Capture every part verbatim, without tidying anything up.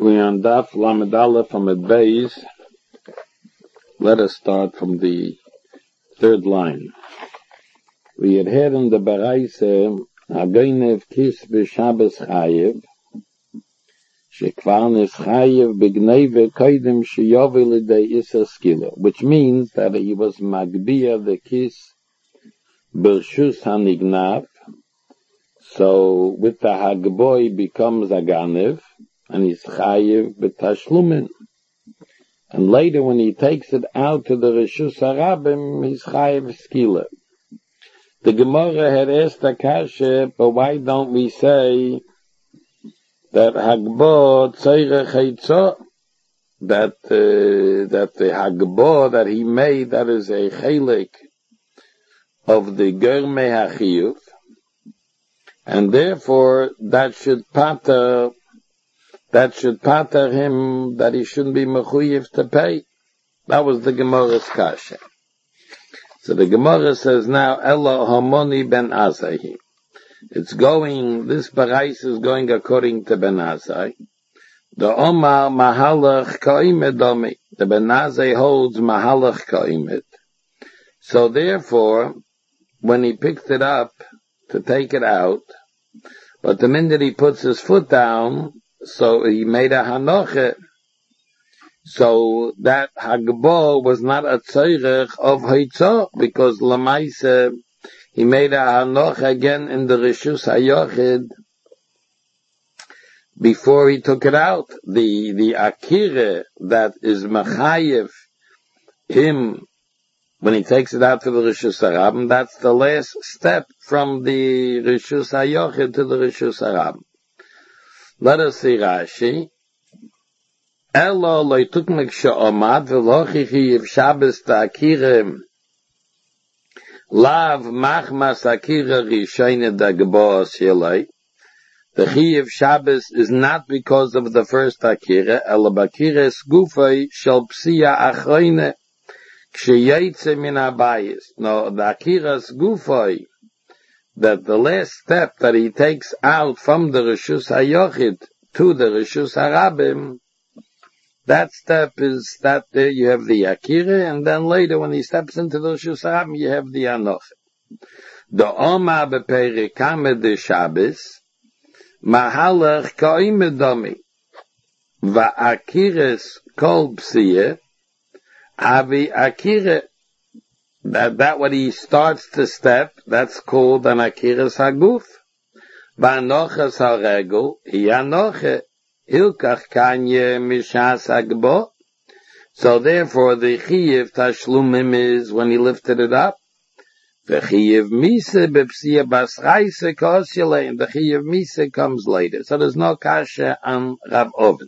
We on Daf Lamed Aleph from Amud Beis. Let us start from the third line. We had heard in the Baraise Hagoynev Kis B'Shabbos Chayev Shekvar Nis Chayev B'Gneve Koydem Sheyovel L'Dei Issa Skila, which means that he was Magbia the Kis B'Rshus HaNignav. So with the Hagboy becomes a Ganev, and he's chayiv b'tashlumin. And later when he takes it out to the Reshus HaRabim, he's chayiv skila. The Gemara had asked Akasha, but why don't we say that Hagbo tzorech heitzah, that, uh, that the Hagbo that he made, that is a chelik of the Germei HaChiyuv, and therefore that should pater That should pater him that he shouldn't be mechuyev to pay. That was the Gemara's kasha. So the Gemara says now, Elo Hamoni ben Azai. It's going, this barais is going according to Ben Azai. The Omar Mahalach Kaimed Domi. The Ben Azai holds Mahalach Kaimed. So therefore, when he picked it up to take it out, but the minute he puts his foot down, so he made a hanoche. So that hagbo was not a tzorech of heitzah, because lamaise he made a hanoche again in the Reshus HaYochid before he took it out. The the akire that is machayev him when he takes it out to the Reshus HaRabim, that's the last step from the Reshus HaYochid to the Reshus HaRabim. Let us see Rashi. Elo lo tukmek she'omad v'lochichi yiv Shabbos ta'akirem lav machmas akira rishayne dagboas yelei. The Chiyev Shabbos is not because of the first akira, elo bakires gufay shel psiya achroine k'sheyetze min habayis. No, the akiras gufay, that the last step that he takes out from the Reshus HaYochid to the Reshus HaRabim, that step is that there you have the Akira, and then later when he steps into the Reshus HaRabim, you have the Anoch. The Oma beperikame de Shabbos, Mahalach Kaimedomi, Va'akiris kol psiye, Avi Akira. That, that what he starts to step, that's called an akiras haguf. V'anochas haregel, hi anoche, hilkach kanye mishas hagbo. So therefore the chiyev tashlumim is when he lifted it up. V'chiyev mise bepsiya basraise kosyele, and the chiyev mise comes later. So there's no kasha on Rav Oven.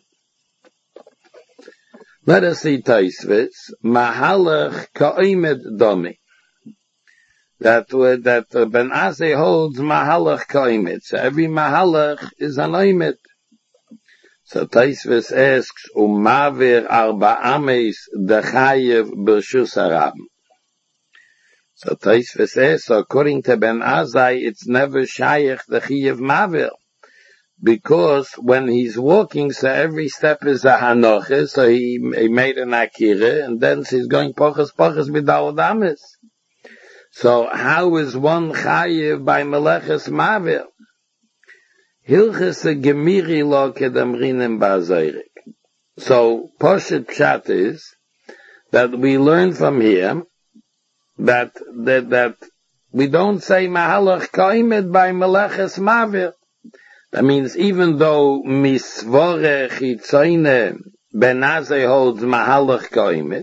Let us see Taisvitz. Mahalach ka'imed domi. That that uh, Ben Azai holds mahalach ka'imed. So every mahalach is an oimed. So Taisvitz asks, Umavir arba ames dechayev b'rshus HaRabim. So Taisvitz asks, so according to Ben Azai, it's never shayach the chiyev mavir. Because when he's walking, so every step is a hanoche, so he, he made an akira, and then he's going pochas pochas b'dalad amis. So how is one chayiv by meleches mavir? Hilches gemiri lo kedamrinim ba'azayrik. So poshet pshat is that we learn from here that that that we don't say mahalach kaimed by meleches mavir. That means even though misvore chitzoine Ben Azai holds mahalach kaimed,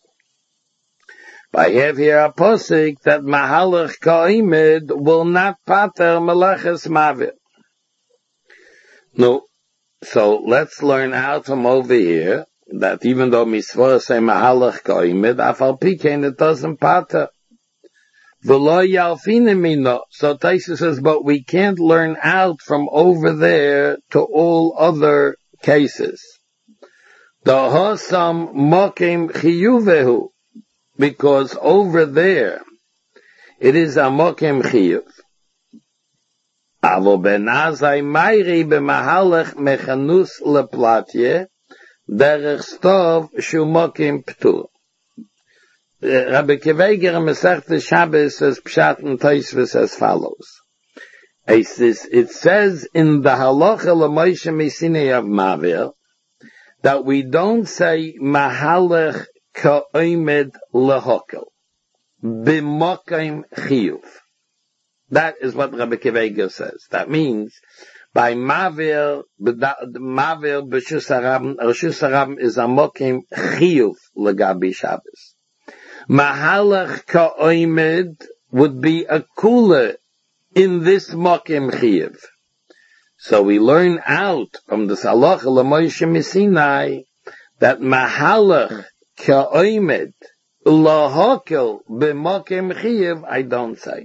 I have here a posik that mahalach kaimed will not pater meleches mavir. No, so let's learn out from over here that even though misvore say mahalach kaimed, afal pikein it doesn't pater. So Taisa says, but we can't learn out from over there to all other cases. The hosam mokim chiyuvehu, because over there it is a mokim chiyuv. Avo ben Azai Mairi b'mahalach mechanus leplatye derech stov shumokim ptur. Rabbi Kiveger in Masechta Shabbos says Pshat and Tosfos as follows. It says, it says in the halacha l'Moshe Misinei of Mavir that we don't say mahalach ka'omed lehokel b'mokim chiyuv. That is what Rabbi Kiveger says. That means by Mavir, Mavir b'shus harabim, Rishus harabim is a mokim chiyuv legabi Shabbos. Mahalach ka'omed would be a kula in this mokim chiyuv. So we learn out from the halacha l'Moshe Misinai that mahalach ka'omed lahokel b'mokim chiyuv I don't say.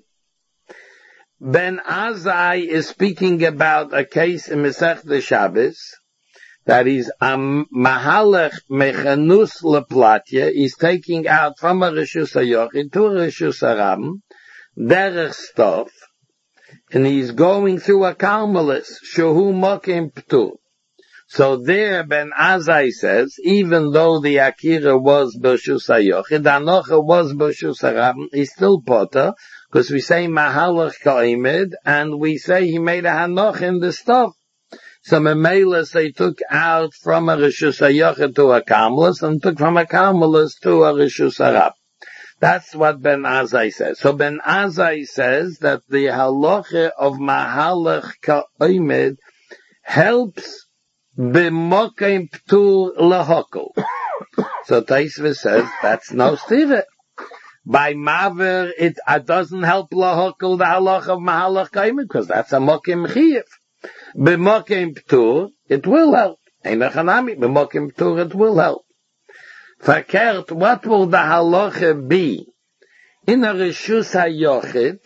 Ben Azai is speaking about a case in Masechta Shabbos that is a mahalach mechanus leplatya. He's taking out from a reshus hayochid to a reshus harabim derech stov, and he's going through a karmelis shehu mokim ptur. So there Ben Azai says, even though the akira was b'reshus hayochid, the anocha was b'reshus harabim, he's still potter, because we say mahalach ka'imid, and we say he made a hanoch in the stuff. So Memelas, they took out from a reshus hayochid to a karmelis, and took from a karmelis to a reshus harab. That's what Ben Azai says. So Ben Azai says that the halacha of mahalach ka'imid helps b'mokim ptur lahokel. So Tosfos says that's no stira. By Maver, it uh, doesn't help lahokel the halacha of mahalach ka'imid, because that's a mokim chiyuv. B'mokim ptur, it will help. Einachanami, b'mokim ptur, it will help. Verkehrt, what will the halacha be? In a reshus hayochid,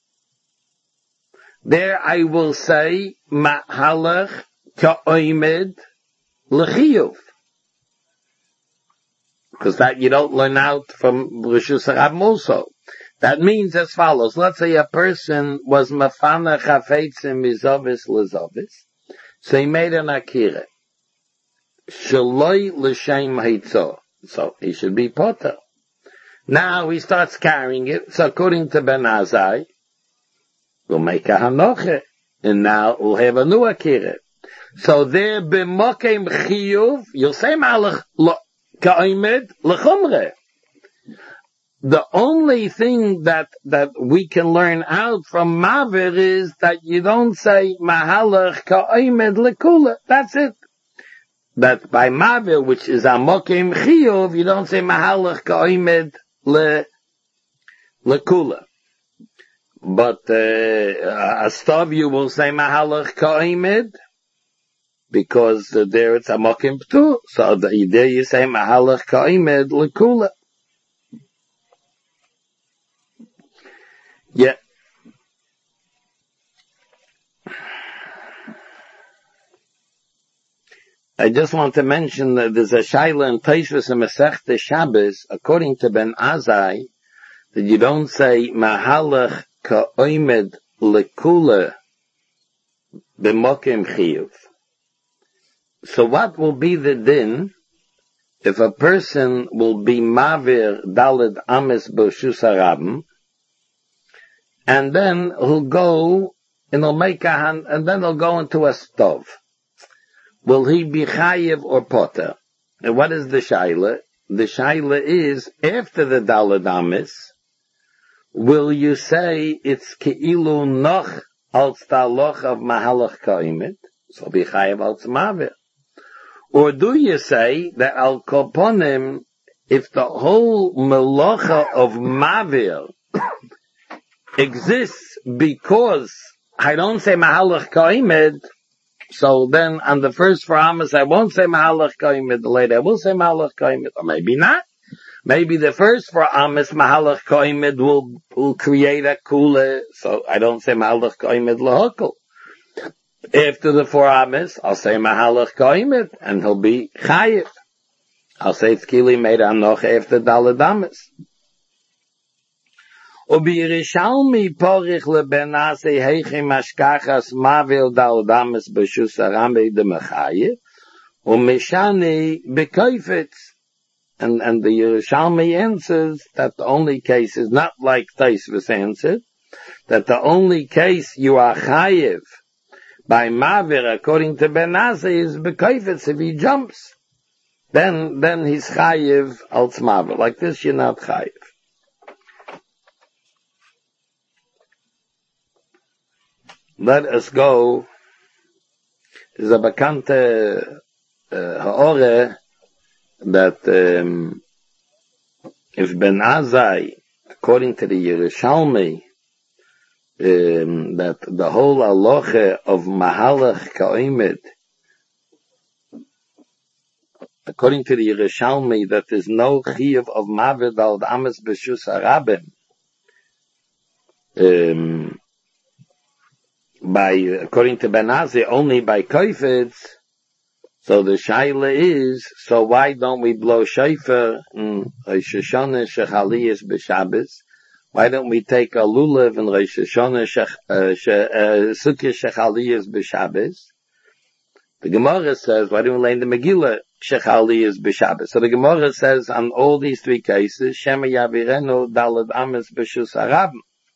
there I will say mahalach ka'imid l'chiyuv. Because that you don't learn out from reshus harabim also. That means as follows. Let's say a person was mafana chafetzim mizovis lezovis, so he made an akira. Shaloi l'shem haitzah. So he should be potter. Now he starts carrying it. So according to Ben Azai, we'll make a hanoche, and now we'll have a new akira. So there b'mokem chiyuv, you'll say malach ka'omed l'chumre. The only thing that, that we can learn out from Mavir is that you don't say mahalach ka'omed l'kula. That's it. That by Mavir, which is a mokim chiyuv, you don't say mahalach ka'omed l'kula. But uh, a stav you will say mahalach ka'omed, because uh, there it's a mokim ptur. So the, there you say mahalach ka'omed l'kula. Yeah. I just want to mention that there's a shaila in Tosfos and Masechta Shabbos, according to Ben Azai, that you don't say mahalach ka'omed l'kula b'mokim chiyuv. So what will be the din if a person will be mavir daled ames b'reshus harabim, and then he'll go and he'll make a hand, and then he'll go into a stove? Will he be chayiv or potter? And what is the shaila? The shaila is, after the daled ames, will you say it's keilu noch als taloch of mahalach ka'imid? So be chayiv als mavir. Or do you say that al koponim, if the whole melacha of mavir exists because I don't say mahalach ka'imid, so then on the first four amas I won't say mahalach ka'imid, the later I will say mahalach ka'imid, or maybe not. Maybe the first four amas mahalach ka'imid will, will create a kula, so I don't say mahalach ka'imid lahokal. After the four amas, I'll say mahalach ka'imid, and he'll be chayiv. I'll say tzkili made anoch after daled amas. Ubi Yerushalmi porich leben Azai heiche mashkachas mavel dal dames b'shus aramei de mechayev, umeshani bekoifetz. And, and the Yerushalmi answers that the only case is not like Taisvus answered, that the only case you are chayev by Mavir, according to Ben Azai, is bekoifetz if he jumps. Then, then he's chayev als Mavir. Like this, you're not chayev. Let us go. Is a bekannte uh, ha'ore that um, if Ben Azai, according to the Yerushalmi, um, that the whole halacha of Mahalach Ka'omed, according to the Yerushalmi, that there's no chiyuv of Mavid al Ames B'Shus Harabim, um, by, according to Ben Azai, only by Koifetz. So the shaila is, so why don't we blow shofar in Rosh Hashanah Shechaliyas b'Shabbos? Why don't we take a lulav in Rosh Hashanah Sukkah Shechaliyas b'Shabbos? The Gemara says, why don't we lay in the Megillah Shechaliyas b'Shabbos? So the Gemara says, on all these three cases, Shema Yavirenu Dalad Ames B'Shus Harabim.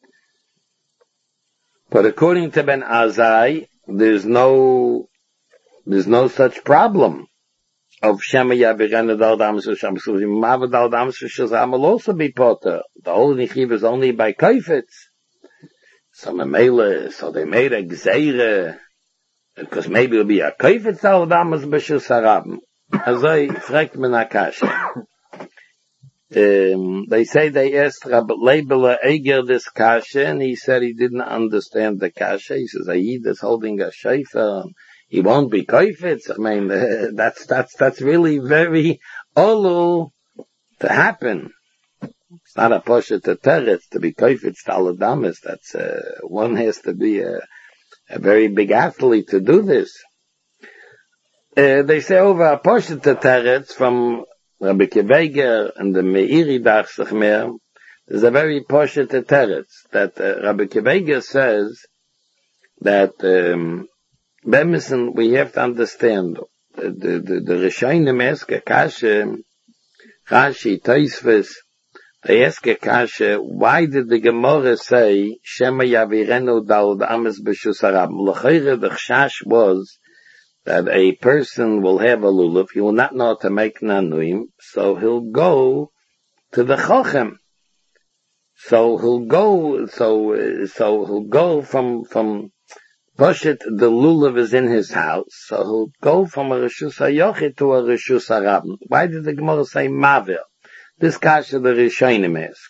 But according to Ben Azai, there's no, there's no such problem of Shema Yavirenu Dalad Ames B'Shabbos. So Mavad Dalad Ames B'Shus Harabim will also be potter. The whole Nichiv is only by Koifetz. So Mamela, so they made a Gzeire, because maybe it'll be a Koifetz Dalad Ames B'Shus Harabim. Azai fragt men Akasha. Um, they say they asked Rabbi Leibele Eger this kasha, and he said he didn't understand the kasha. He says, Ayid is holding a shofar, he won't be koifetz. I mean, uh, that's, that's, that's really very olu to happen. It's not a poshet to teretz to be koifetz taladamis. That's, uh, one has to be a, a very big athlete to do this. Uh, they say over a poshet to teretz from Rabbi Kiveger and the Meiri Dach Mer, there's a very poshet teretz that uh, Rabbi Kiveger says that um, Bemison, we have to understand the the the, the Rishonim ask a kasha, Rashi, Tosfos, they ask a kasha, why did the Gemara say Shema Yavirenu Dalad Ames B'Shus Harabim? L'chayre the chashash was that a person will have a lulav, he will not know how to make nanuim, so he'll go to the chochem. So he'll go, so, so he'll go from, from, Poshet, the lulav is in his house, so he'll go from a Rishus HaYochid to a Rishus HaRabim. Why did the Gemara say Mavir? This kasha the Rishonim ask.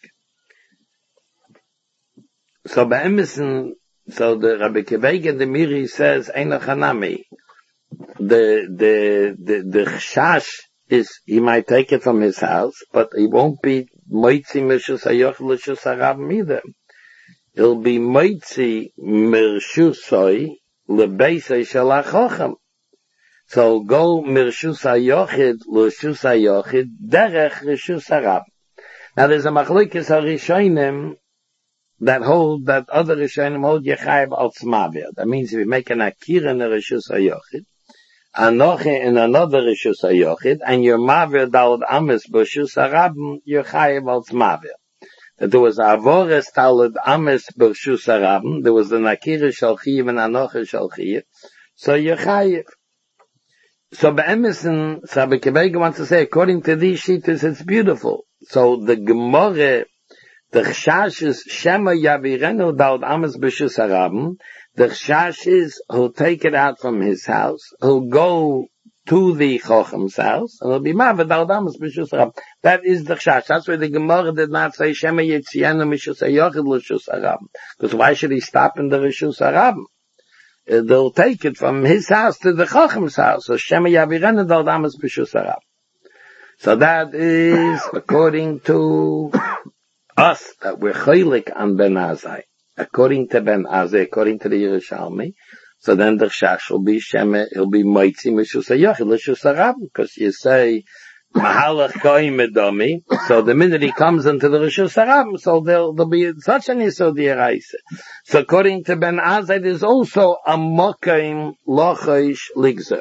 So by Emerson, so the Rabbi Kiveger the Miri says, Eino Chanami. The, the, the, the chashash is, he might take it from his house, but he won't be moitzi mishus hayoch l'shus harabim either. He'll be moitzi mirshusoi lebeisei shel hachochem. So go mirshus hayochid l'shus hayochid derech rishus harabim. Now there's a machlokes harishonim that hold, that other rishonim hold yechayev als mavir. That means if you make an akira in a rishus hayochid, Anoche in another Rishus HaYochid, and your Mavir Dalad Ames B'Shus Harabim, you're Chayev als Mavir. That there was Avores Dalad Ames B'Shus Harabim, there was the Nakira Shal Chiyev and Anoche Shal Chiyev, so you're Chayev. So Be'emerson, Rabbi Kiveger wants to say, according to these sheeters, it's beautiful. So the Gemara, the Chashash is Shema Yavirenu Dalad Ames B'Shus Harabim. The chashash is, he'll take it out from his house, he'll go to the Chochem's house, and he'll be Mavad Dalad Ames B'Shus Harabim. That is the chashash. That's why the Gemara did not say Shema Yitzienu Mishus HaYochid L'Shus Harabim. Because why should he stop in the Rishus Harabim? Uh, they'll take it from his house to the Chochem's house. So Shema Yavirenu Dalad Ames B'Shus Harabim. So that is according to us, that we're chaylik on Ben Azai. According to Ben Azai, according to the Yerushalmi, so then the chashash will be Shema, he'll be Moitzi Mishus HaYochid L'Shus Harabim, because you say Mahalach Koim Edomi. So the minute he comes into the Rishus Harabim, so there'll, there'll be such an Yisod Yeraisa. So according to Ben Azai, there's also a Mokaim Lochosh Ligzer.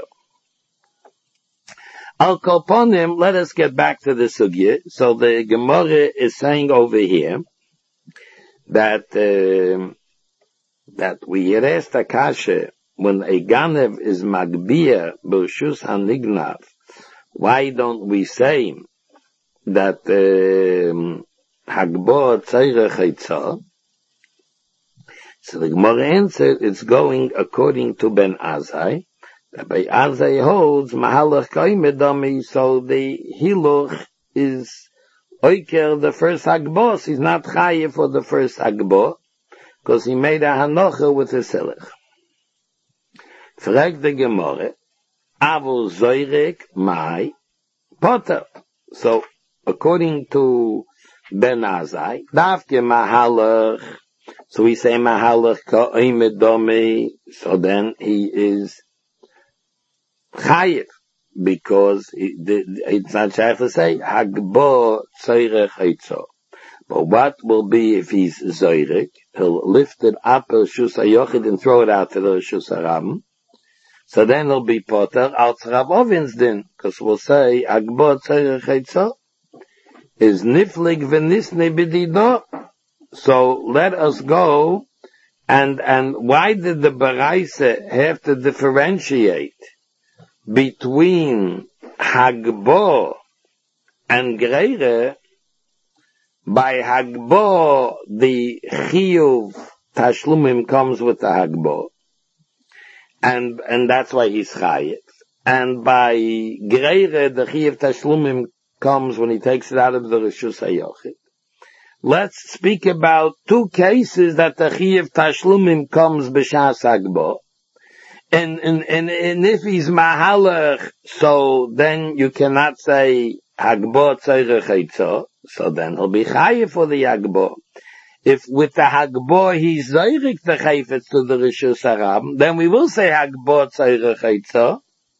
Al Kolponim, let us get back to the Sugya. So the Gemara is saying over here that, uh, that we had asked Akasha, when a Ganev is Magbia B'Rishus HaNignav, why don't we say that Hagbo Tzorech Eitzah? So the Gemara answered, it's going according to Ben Azai. By Azai holds Mahalach Koim Edomi, so the Hiluch is Oiker, the first Hagbos. He's not Chaye for the first Hagbo, because he made a Hanocha with his Selech. Frag the Gemara, Avol Zoyrek Mai Potter. So, according to Ben Azai, Davke Mahalach, so we say Mahalach Koim Edomi, so then he is Chayiv, because he, the, it's not shaykh to say Hagbo Tzorech Eitzah. But what will be if he's Zoyrek? He'll lift it up to Rishus HaYochid and throw it out to the Rishus Harabim. So then he'll be Potter al Rav Ovin's din, because we'll say Hagbo Tzorech Eitzah is Niflig V'nisne B'dido. So let us go, and and why did the Baraisa have to differentiate between Hagbo and Greire? By Hagbo, the Chiyuv Tashlumim comes with the Hagbo, and and that's why he's Chayiv. And by Greire, the Chiyuv Tashlumim comes when he takes it out of the Rishus HaYochid. Let's speak about two cases that the Chiyuv Tashlumim comes b'shas Hagbo. And, and, and, and if he's Mahalach, so then you cannot say Hagbo Tzorech Eitzah, so then he'll be Chayiv for the Hagbo. If with the Hagbo he's Zoyrek the Chayfetz to the Rishus Harabim, then we will say Hagbo Tzorech Eitzah,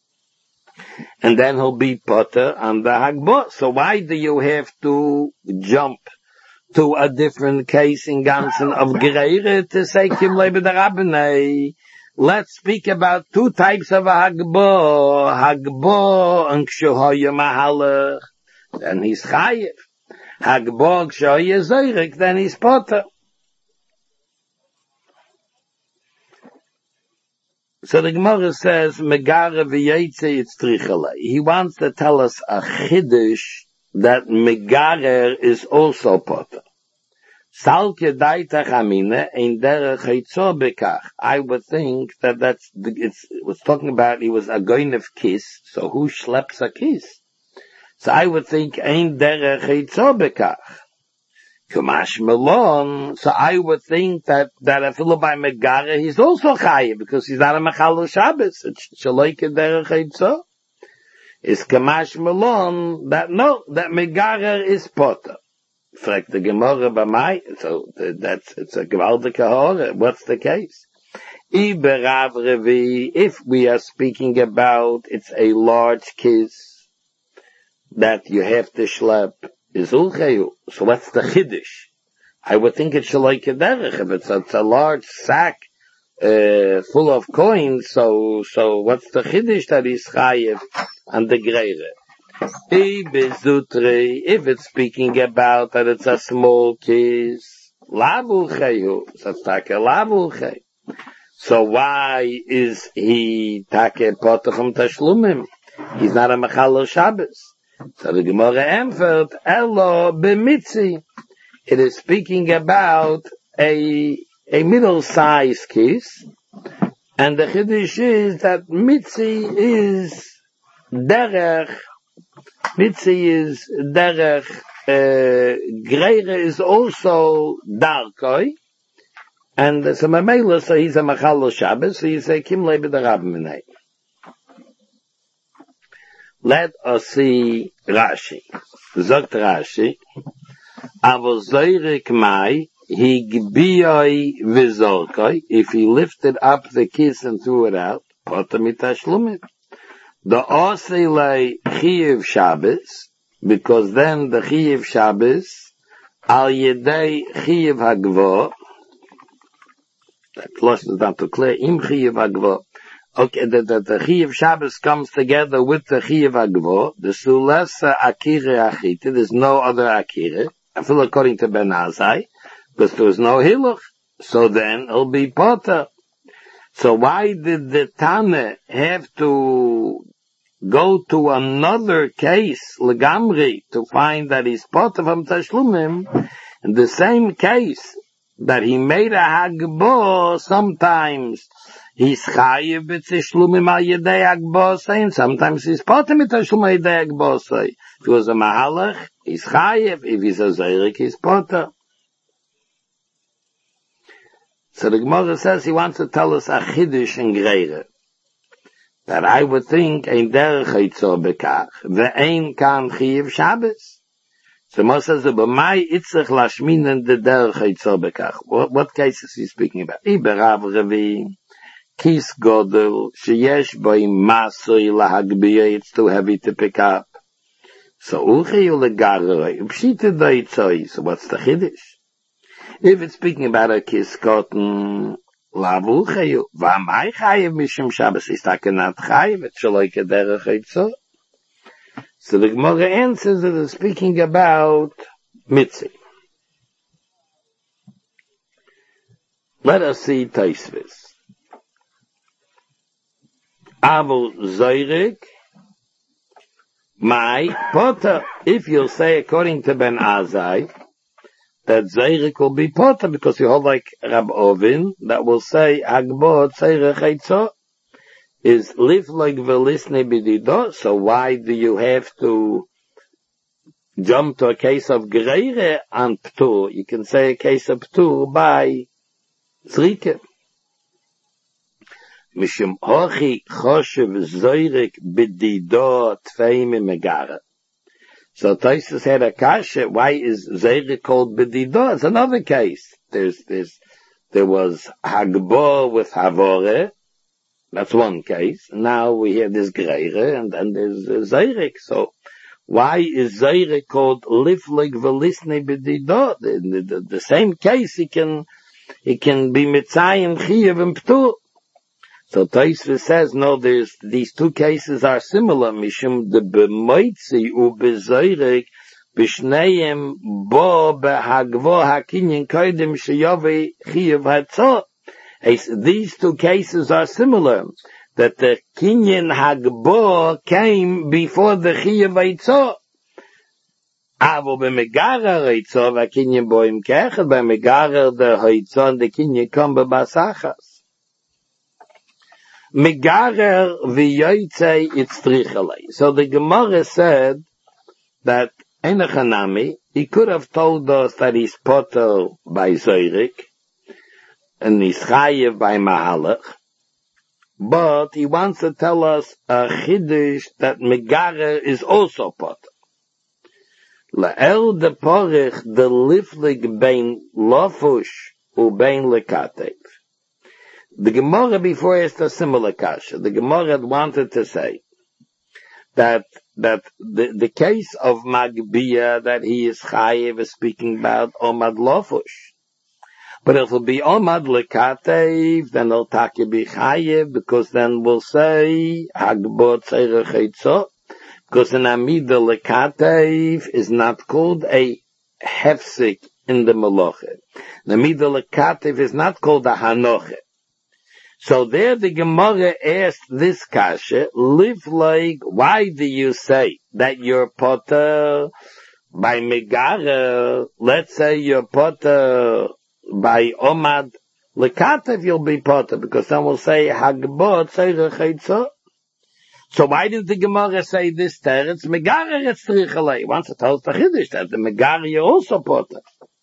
and then he'll be Potter on the Hagbo. So why do you have to jump to a different case in Gansen of Greire to say Kim Lebe der Rabbinei? Let's speak about two types of a Hagbo. Hagbo and Kshuhoya Mahalach, then he's Chayiv. Hagbo Kshuhoya Zoyrek, then he's Potter. So the Gemara says, Megara v'yetze yitztrichalei. He wants to tell us a chiddush that Megarer is also Potter. Salke daita chamine in derech heitzah bekach. I would think that that's, it's, it was talking about he was a goynev kiss, so who schleps a kiss? So I would think ein derech heitzah bekach. Kumash melon, so I would think that, that a fellow by Megara, he's also chayiv, because he's not a mechal Shabbos. It's shaloike derech heitzah. Is Kamash melon, that no, that Megara is Potter. Fragt the Gemara by my, so that's, it's a gewaltige Hore. What's the case? Iberav Revi, if we are speaking about, it's a large kiss that you have to schlep, is ulcheyu. So what's the chiddush? I would think it's shaloike derech, if it's, it's a large sack, uh, full of coins, so, so what's the chiddush that is chayiv and the greire? If it's speaking about that it's a small kiss, so why is he take potter from Tashlumim? He's not a mechal Shabbos. So the Gemara answered, Elo b'mitzi. It is speaking about a a middle-sized kiss, and the chiddush is that mitzi is derech. Mitzi is derech, uh, Greire is also darkoi, and so Mamela, so he's a machal Shabbos, so you say Kim Lebe der Rabbinei. Let us see Rashi. Zogt Rashi, Avo Zoyrek Mai, Higbiyoi Vizorkoi, if he lifted up the kiss and threw it out, Potter Mitashlumim. The Oselei Chiyuv Shabbos, because then the Chiyuv Shabbos, al yedei Chiyuv Hagvo, that Lashon is not too clear, im Chiyuv Hagvo. Okay, the, the, the Chiyuv Shabbos comes together with the Chiyuv Hagvo, the Sulesa Akire Achite, there's no other Akire, I feel according to Ben Azai, because there was no Hiluch, so then it'll be Potter. So why did the Tane have to go to another case, Legamri, to find that he's Potter from Tashlumim, in the same case that he made a Hagbo, sometimes he's Chayiv b'Tashlumim al Yedei Hagbo, and sometimes he's Potter mit Tashlumim al Yedei Hagbo. If he was a Mahalach, he's Chayiv, if he's a Zayrik, he's Potter. So the Gemara says he wants to tell us a Chiddush in Greire, that I would think ein derech hitzor bekach, ve'ein kan Chiyuv Shabbos. So Moshe says, b'mai itzrich lashminen de derech hitzor bekach. What, what case is he speaking about? Iberav Revi, kis godel, sheyesh boi masoi lahagbiya, it's too heavy to pick up. So uchiyu legaroi, upshite da itzoi, so what's the Chiddush? If it's speaking about a kis cotton, lavu chayu, v'amai chayiv mishum Shabbos, is that not chayiv, it's shaloi kederech hitzor. So the Gemara answers that it's speaking about Mitzi. Let us see Taisvis. Avu Zoyrik, my Potter. If you'll say according to Ben Azai, that Zoyrik will be Potter, because you hold like Rab Ovin, that will say, Agbo Tzerech Eitzot, is live like velisne bidido, so why do you have to jump to a case of Greire and Ptur? You can say a case of Ptur by Zrike. Mishum hochi choshev zoyrik bidido tveim megara. So Taisus had a kasha, why is zoyrik called bidido? It's another case. There's, there's, there was Hagbo with Havore. That's one case. Now we have this Greire, and then there's uh, Zayrik. So, why is Zayrik called Liflig Velisne B'dido? The, the, the same case, he can, he can be Mitzayim, Chiyav, and Ptur. So, Taisva says, no, there's, these two cases are similar. Mishum de B'moitzi u B'Zayrik, B'Shneim bo B'Hagvo HaKinyin Koidim Sheyovi Chiyav Hatzot. These two cases are similar, that the Kinyan Hagbo came before the Chiyuv Eitzot. Avo b'Megara Eitzot, v'Kinyan boim kechet, b'Megara the Eitzot, and the Kinyan come b'Basachas. Megara v'Yoytzei itztrichalei. So the Gemara said that Enochanami, he could have told us that he's Potter by Zoyrik, and he's chayiv by Mahalach, but he wants to tell us a chiddush that Megara is also Potter. La'el de porich de liflig bein lofush u bein lekatev. The Gemara before asked a similar kasha. The Gemara had wanted to say that that the, the case of Magbiya that he is chayiv is speaking about Omad lofush. But if it'll be Omad Lekatev, then it'll take be Chayev, because then we'll say Hagbo Tzerech Eitzot, because an Amida Lekatev is not called a Hefsik in the Meloche. An Amida Lekatev is not called a Hanoche. So there the Gemara asked this kasha, live like, why do you say that you're Potter by Megara? Let's say you're Potter by Omad Lekatev, you'll be Potter, because then we'll say Hagbo Tzerech Eitzot. So why did the Gemara say this teretz? Megara etzrichalei. Once it tells the Chiddush that the Megara you're also Potter.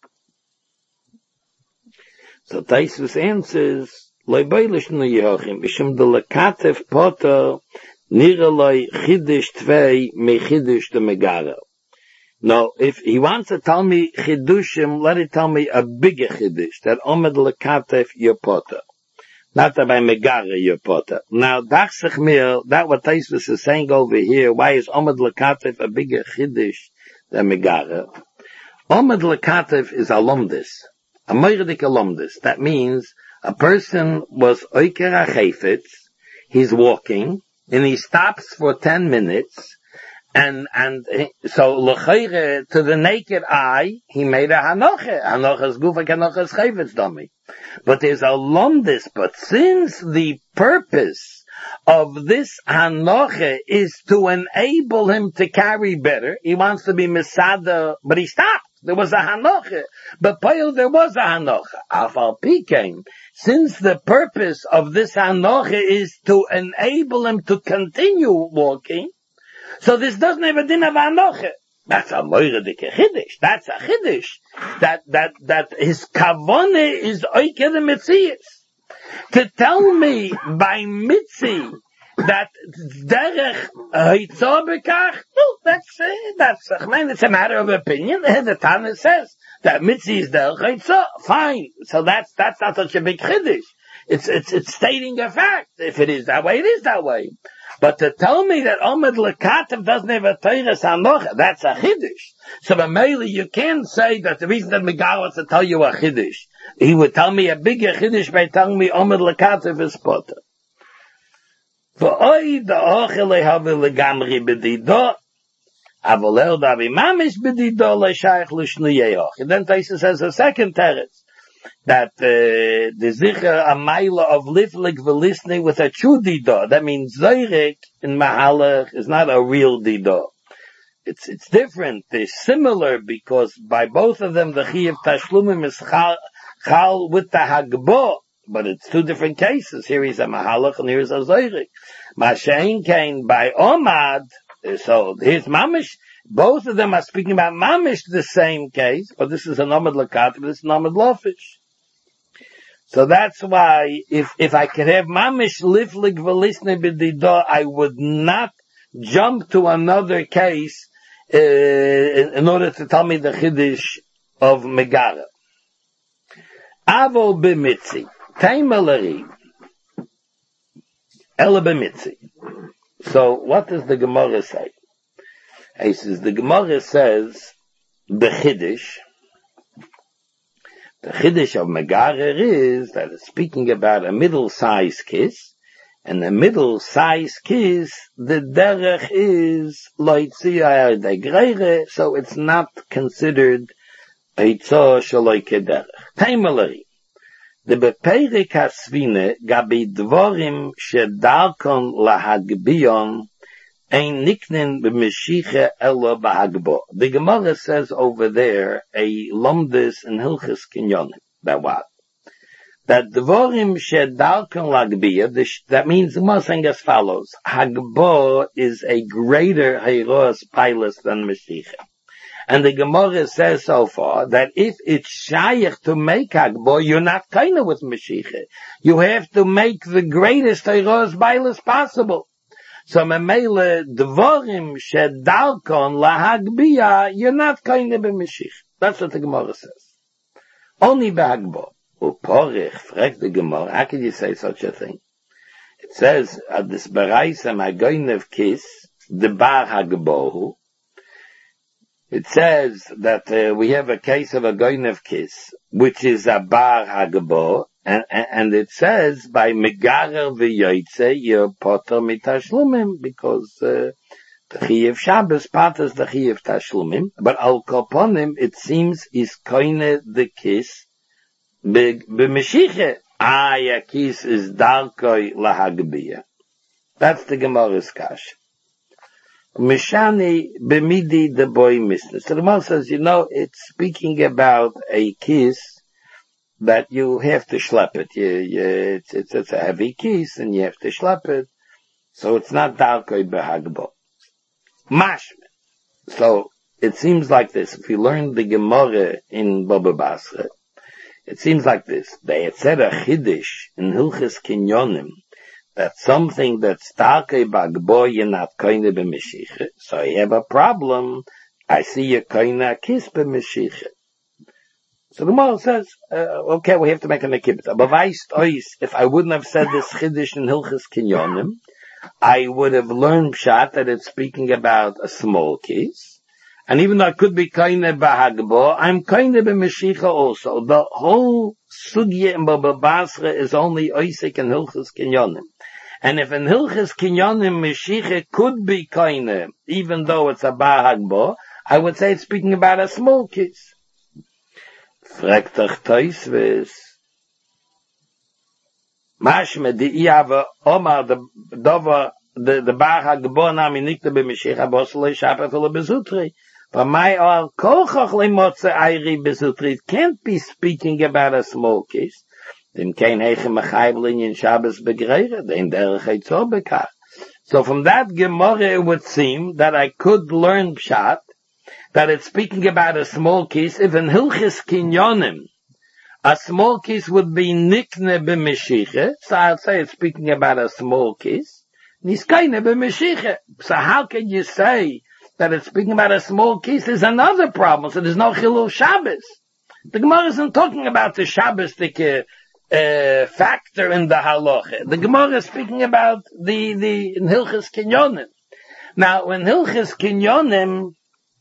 So Taisus answers, Loi boilish nu Yehochim, Mishum de Lekatev Potter, niraloi Chiddush tvei me Chiddush de Megara. No, if he wants to tell me Chidushim, let it tell me a bigger Chidush, that Omed Lekatev your Potter. Not that by Megara you're potter. Now, Dachsich Mir, that what Taisus is saying over here, why is Omid Lakatif a bigger Chiddush than Megara? Omid Lakatif is alumdus, a Meirdik alumdus. That means a person was Oiker HaChefetz, he's walking, and he stops for ten minutes, and, and, so, L'chayre, to the naked eye, he made a Hanoche. Hanoche's Gufa Hanoche's Chefetz dummy. But there's a lumdis, but since the purpose of this Hanoche is to enable him to carry better, he wants to be Misada, but he stopped. There was a Hanoche. But Pail, there was a Hanoche. Afal Pikain. Since the purpose of this Hanoche is to enable him to continue walking, so this doesn't have a din of Hanoche. That's a moiredike chiddush. That's a chiddush. That, that, that his kavone is oike the mitzias. To tell me by mitzi that derech hitzah bekach, no, that's, uh, that's, I mean, it's a matter of opinion. The Tana says that mitzi is derech hitzah. Fine. So that's, that's not such a big chiddush. It's, it's, it's stating a fact. If it is that way, it is that way. But to tell me that Omid Lekatev doesn't have a Teiras Hanocha, that's a Chiddush. So mainly you can't say that the reason that Megar wants to tell you a Chiddush, he would tell me a bigger Chiddush by telling me Omid Lekatev is potter. V'oi da'oche lehavi legamri b'dido, avolel davi mamish b'dido le'shayach l'shnuyei och. And then Taisus says a second teretz, that uh, the zicher a mile of liflik v'lisni with a true dido. That means Zoyrek in Mahalach is not a real dido. It's it's different. They're similar because by both of them the Chiyuv Tashlumim is chal, chal with the Hagbo, but it's two different cases. Here is a Mahalach and here is a Zoyrek. Mashain came by Omad, so here's Mamish. Both of them are speaking about Mamish, the same case, but this is an Omad Lakat, this is an Omad Lofish. So that's why, if, if I could have Mamish Liflik Velisne B'dido, I would not jump to another case, uh, in, in order to tell me the Chiddush of Megara. Avo B'mitzi, Taimalari, Ela B'mitzi. So what does the Gemara say? He says, the Gemara says, the Chiddush, the Chiddush of Megara is that it's speaking about a middle-sized kiss, and the middle-sized kiss, the derech is loitzia degreire, so it's not considered a tzor shaloi kederech. Taimalari, the beperik hasvine gabi dvorim shedarkon lahagbion ein niknen b'meshiche elo b'hagbo. The Gemara says over there, a lumdis in Hilchis Kinyonim. That what? That dvorim shedarkon lagbiya, that means the Gemara saying as follows. Hagbo is a greater heiros pilus than Meshiche. And the Gemara says so far that if it's shayach to make Hagbo, you're not kind of with Meshiche. You have to make the greatest heiros pilus possible. So memele dvorim shedarkon lahagbiya, you're not kind of a meshich. That's what the Gemara says. Only behagbo. Uporich, fragt the Gemara, how can you say such a thing? It says, at this beraisam hagoynev kiss, the bar hagbohu. It says that uh, we have a case of a goynev kiss, which is a bar hagbo, And, and, and it says, by Megarer v'yoytze, you're potter mitashlumim, because uh, the Chiyuv Shabbos patters the Chiyuv Tashlumim, but al koponim, it seems, is koine the kiss b'meshiche. Ah, a kiss is darkoi lahagbiya. That's the Gemara's kash. Mishani b'midi the boy misnes. So the Gemara says, you know, it's speaking about a kiss that you have to schlep it. You, you, it's, it's, it's a heavy kiss and you have to schlep it. So it's not darkoi behagbo. Mashme. So it seems like this. If you learn the Gemara in Baba Basra, it seems like this. They had said a chiddush in Hilchis Kinyonim that something that's darkoi behagbo, you're not kind of b'mishiche. So you have a problem. I see you kind of kiss b'mishiche. So the Gemara says, uh, okay, we have to make an akibta. But if I wouldn't have said this chiddush in Hilchas Kinyonim, I would have learned pshat that it's speaking about a small case. And even though I could be kaine b'hagbo, I'm kaine b'meshicha also. The whole sugya in Baba Basra is only oisik in Hilchas Kinyonim. And if in Hilchas Kinyonim meshicha could be kaine, even though it's a b'hagbo, I would say it's speaking about a small case. Fragt doch Teisves. Mashme di Iava Omar the Dover the the Bar HaGebo Nami Nikta b'Mashiach Bosle Shapa Fila Bezutri. But my all Kochach Lemotze Ayri Bezutri can't be speaking about a small case. Dem kein Heiche Machayvlin in Shabbos Begreire, den Derech Eitzor Bekar. So from that Gemara it would seem that I could learn Pshat, that it's speaking about a small case. If in Hilchis Kinyonim, a small case would be Nikne b'Mashiach, so I'll say it's speaking about a small case. Niskaine b'Mashiach. So how can you say that it's speaking about a small case? There's another problem. So there's no Chilul Shabbos. The Gemara isn't talking about the Shabbos uh, uh, factor in the halacha. The Gemara is speaking about the the in Hilchis Kinyonim. Now, in Hilchis Kinyonim,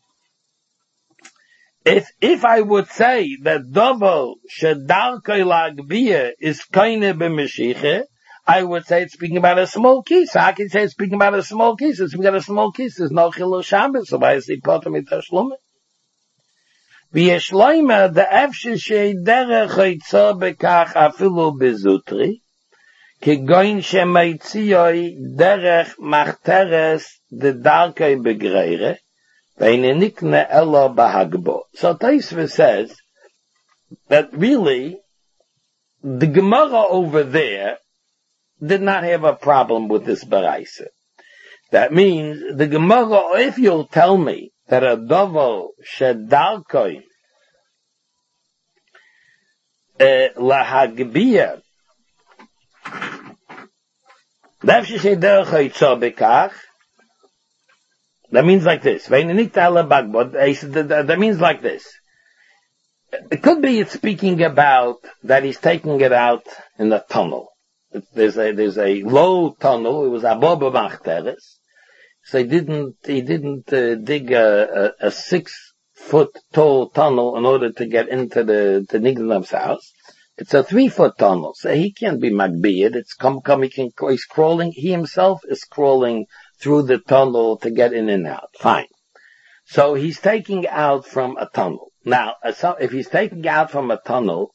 If, if I would say that Dovo Shedarkei Lagbiyah is Kaine b'Mashiach, I would say it's speaking about a small case. How can you say it's speaking about a small case? It's speaking about a small case. There's no Chilul Shabbos. So why is he potem mit Tashlume? V'yeshloima the efshe shei derech haitzah bekach afilu bezutri, kegoin shemaitziyoi derech machteres de darkei begreire, So Taisva says that really the Gemara over there did not have a problem with this baraisa. That means the Gemara, if you'll tell me that a dovo shedarkoi lahagbiyah dafshi shederach yitzah bekach. That means like this. That means like this. It could be it's speaking about that he's taking it out in the tunnel. There's a, there's a low tunnel. It was above Machteres. So he didn't, he didn't uh, dig a, a, a six foot tall tunnel in order to get into the, the Nignav's house. It's a three foot tunnel. So he can't be Magbiyad. It's come, come, he can, he's crawling. He himself is crawling through the tunnel to get in and out. Fine. So he's taking out from a tunnel. Now, if he's taking out from a tunnel,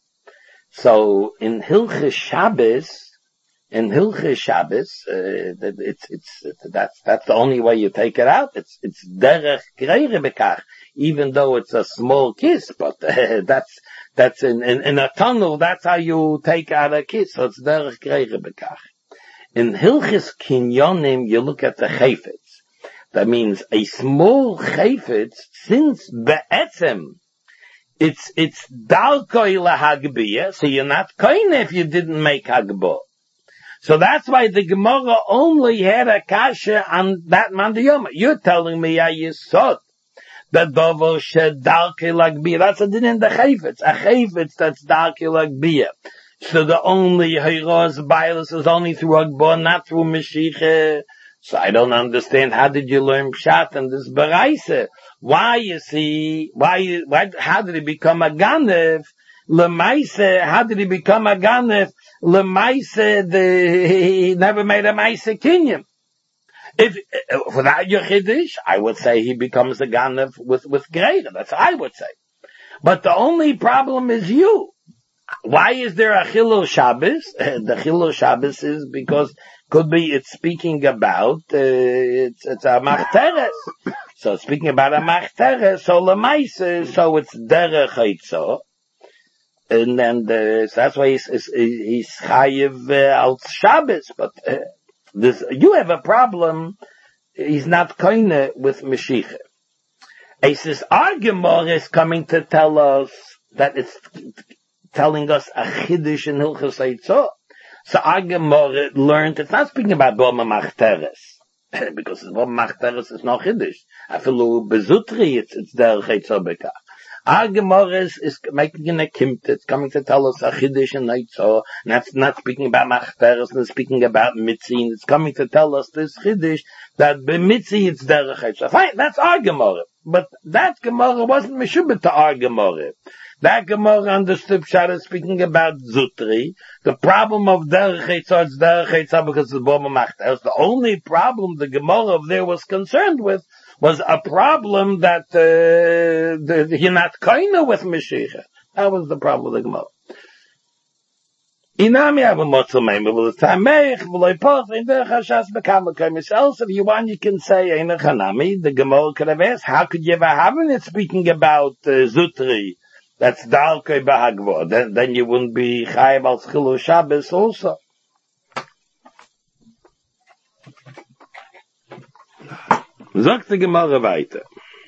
so in Hilchis Shabbos, in Hilchis Shabbos, uh, it's, it's, it's, that's, that's the only way you take it out. It's, it's derech greire bekach, even though it's a small kiss, but uh, that's, that's in, in, in a tunnel, that's how you take out a kiss. So it's derech greire bekach. In Hilchis Kinyonim, you look at the chayfetz. That means a small chayfetz, since be'etzem, it's, it's dalkoi lahagbiyah, so you're not koine if you didn't make hagbo. So that's why the Gemara only had a kasha on that mandiyoma. You're telling me a yisod, that dovo shed dalkoi lahagbiyah. That's a din in the chayfetz. A chayfetz that's dalkoi lahagbiyah. So the only Heiros Bailis is only through Agbo, not through Mashiach. So I don't understand, how did you learn Pshat in this Baraisa? Why is he, why, why, how did he become a Ganev? Lemaise, how did he become a Ganev? Lemaise, the, he never made a Maise Kinyan. If, without your Chiddush, I would say he becomes a Ganev with, with Greater. That's what I would say. But the only problem is you. Why is there a Chilul Shabbos? The Chilul Shabbos is because could be it's speaking about uh, it's it's a Machteres. So it's speaking about a Machteres. So Lemaise, so it's Derech Haitzah, and then the, so that's why he's he's, he's Chayiv uh, al Shabbos. But uh, this you have a problem. He's not koine with Mashiach. He says our Gemara is coming to tell us that it's telling us a chiddush in Hilchos Eitzah. So our Gemara learned it's not speaking about Boma Machteres, because Boma Machteres is no chiddush. Afilu bezutri, it's it's der Eitzah bekach. Our Gemara is, is making a kimt. It's coming to tell us a chiddush and neitzah. And that's not speaking about machteres, and speaking about mitzin. It's coming to tell us this chiddush that b'mitzi it's derech haitzah. Fine, that's our Gemara. But that Gemara wasn't meshubet to our Gemara. That Gemara understood Pshat is speaking about Zutri. The problem of Derech Eitzah is Derech Eitzah because it's Boma Machteres. The only problem the Gemara of there was concerned with was a problem that uh, the, you're not kaina with Mashiach. That was the problem with the Gemara. Inami have a motzah meimer will tameich v'loy poch in derech hashas bekam l'koymis else. If you want, you can say einach hanami. The Gemara could have asked, how could you ever have it speaking about uh, Zutri? That's Dalkei Bahagvo. Then, then you wouldn't be Chayav al Chilul Shabbos also. Sagt the Gemara weiter.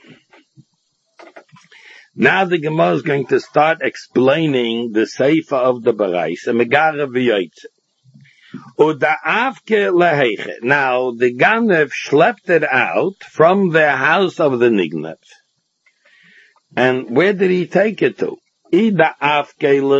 Now the Gemara is going to start explaining the Seifa of the Barais. Megara v'yoytze. Uda avke leheiche. Now the Ganev schlepped it out from the house of the Nignev. And where did he take it to? If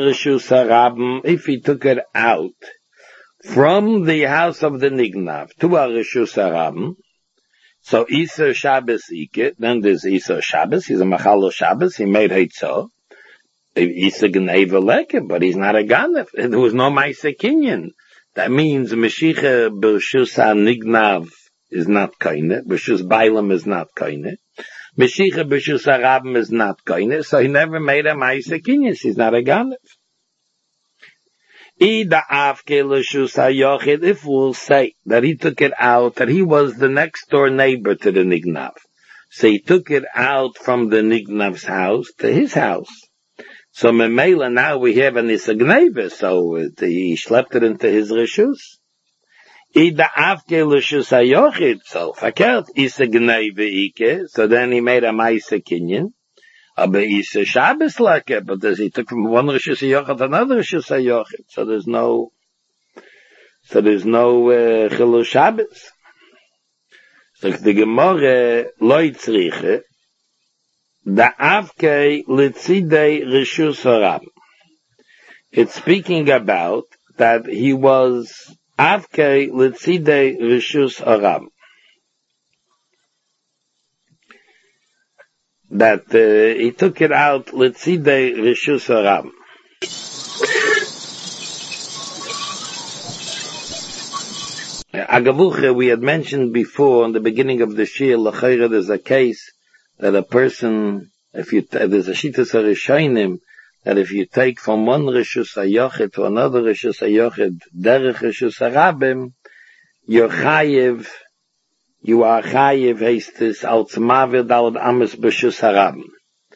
he took it out from the house of the Nignav to a Rishus Harabim, so Isa Shabbos Ike, then there's Isa Shabbos, he's a Machalo Shabbos, he made Heitzah. Isa Gneva Leke, but he's not a Ganef. There was no Maisa Kinyan. That means Mashiach B'Rishus HaNignav is not Kaine, B'Rishus Bailam is not Kaine. Mashiach B'Rishus HaRabim is not Kaine, so he never made a Maisa Kinyan. He's not a Ganef. If we'll say that he took it out, that he was the next door neighbor to the Nignav. So he took it out from the Nignav's house to his house. So Memela, now we have an Isagneva, so he schlepped it into his Rishus. Ida Avke Rishus HaYochid, so fakert Isagneva Ike, so then he made a Maisa Kinyan. Aber Isa Shabbos like it, but he took from one Rishus HaYochid to another Rishus HaYochid, so there's no, so there's no uh, Chilul Shabbos. So the Gemara loy tzriche, da Avke Litzidei Rishus HaRabim. It's speaking about that he was Avke Litzidei Rishus HaRabim. That uh, he took it out Litzidei Rishus HaRabim. Agavuche, we had mentioned before in the beginning of the Shir, L'chayra, there's a case that a person, if you, there's a Shittas HaRishonim, that if you take from one Rishus HaYochid to another Rishus HaYochid, derech Rishus HaRabim, you're chayiv, you are chayiv heistis als mavir dalad ames b'Rishus HaRabim.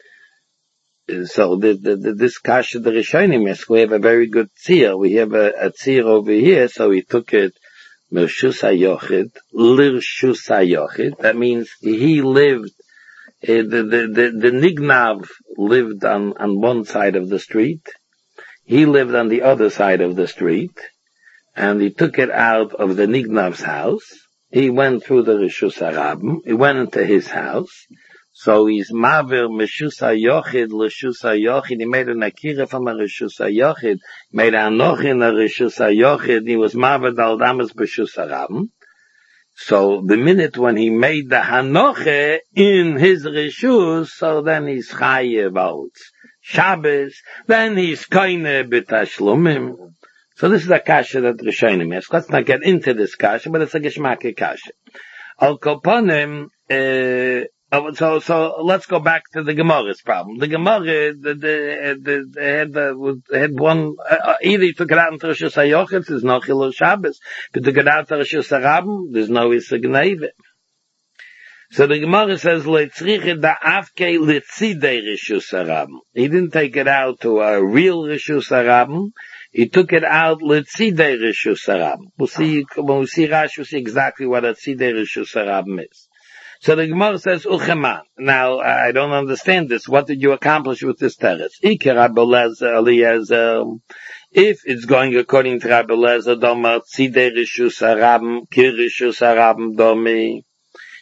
So the, the, the, this kasha the Rishonim is, we have a very good tzir. We have a, a tzir over here, so he took it Rishus HaYochid, Lirshus HaYochid. That means he lived, uh, the, the, the, the Nignav lived on, on one side of the street. He lived on the other side of the street. And he took it out of the Nignav's house. He went through the Rishus HaRabim. He went into his house. So he's Mavir Meshus HaYochid, Lishus HaYochid. He made an Akira from a Rishus HaYochid. Made an Anoch in a Rishus HaYochid. He was Mavir Dal Damas B'Rishus HaRabim. So the minute when he made the Hanoche in his Rishus, so then he's Chayev out Shabbos. Then he's Koine B'Tashlumim. So this is a kasha that Rishonim asks. Let's not get into this kasha, but it's a Geshmaki kasha. Al Koponim, uh, so, so let's go back to the Gemara's problem. The Gemara, the, the, the, the had, the, had one, uh, either he took it out into Rishus HaYochid, there's no Chilul Shabbos. If he took it out to Rishus HaRabim, there's no Isa Gneva. So the Gemara says, Leitzriche da Avke Litzidei Rishus HaRabim. He didn't take it out to a real Rishus HaRabim. He took it out Litzidei Rishus HaRabim. We'll see, when we see Rashi, we'll see exactly what a Tzidei Rishus HaRabim is. So the Gemara says, Ucheman. Now, I don't understand this. What did you accomplish with this teretz? Iker Rabbi Eliezer. If it's going according to Rabbi Eliezer, Doma Tzidei Rishus HaRabim, Kir Rishus HaRabim Domi.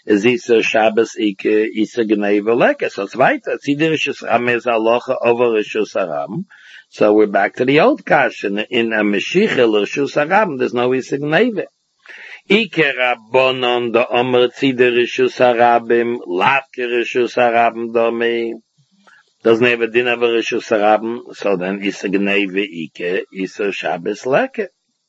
is Isa Shabbos Ike, Isa Gneva Leke. So it's weiter. Tzidei Rishus Haram is Alocha over Rishus Haram. So we're back to the old Kash. In, in a Meshicha Rishus Haram, there's no Isa Gneva. Ike Rabbonon da Omer Tzidei Rishus Harabim, Latke Rishus Harabim Domi. Doesn't have a din of a Rishus Harabim, so then Isa Gneva Ike, Isa Shabbos Leke.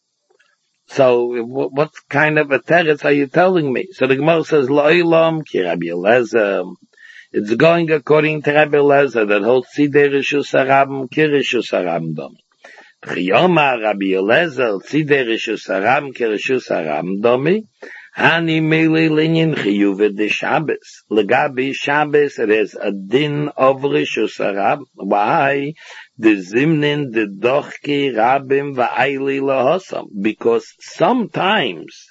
So, what kind of a teretz are you telling me? So the Gemara says, Lo'ilam ki Rabbi Eliezer. It's going according to Rabbi Eliezer that holds Tzidei Rishus Harabim ki Rishus Harabim Domi. Chiyoma Rabbi Eliezer, Tzidei Rishus Harabim ki Rishus Harabim Domi. Hani mele linyin chiyuve de Shabbos. Legabi Shabbos, it has a din of Rishus Harabim. Why? The zimnin the dochki rabim va'ayli lahosam, because sometimes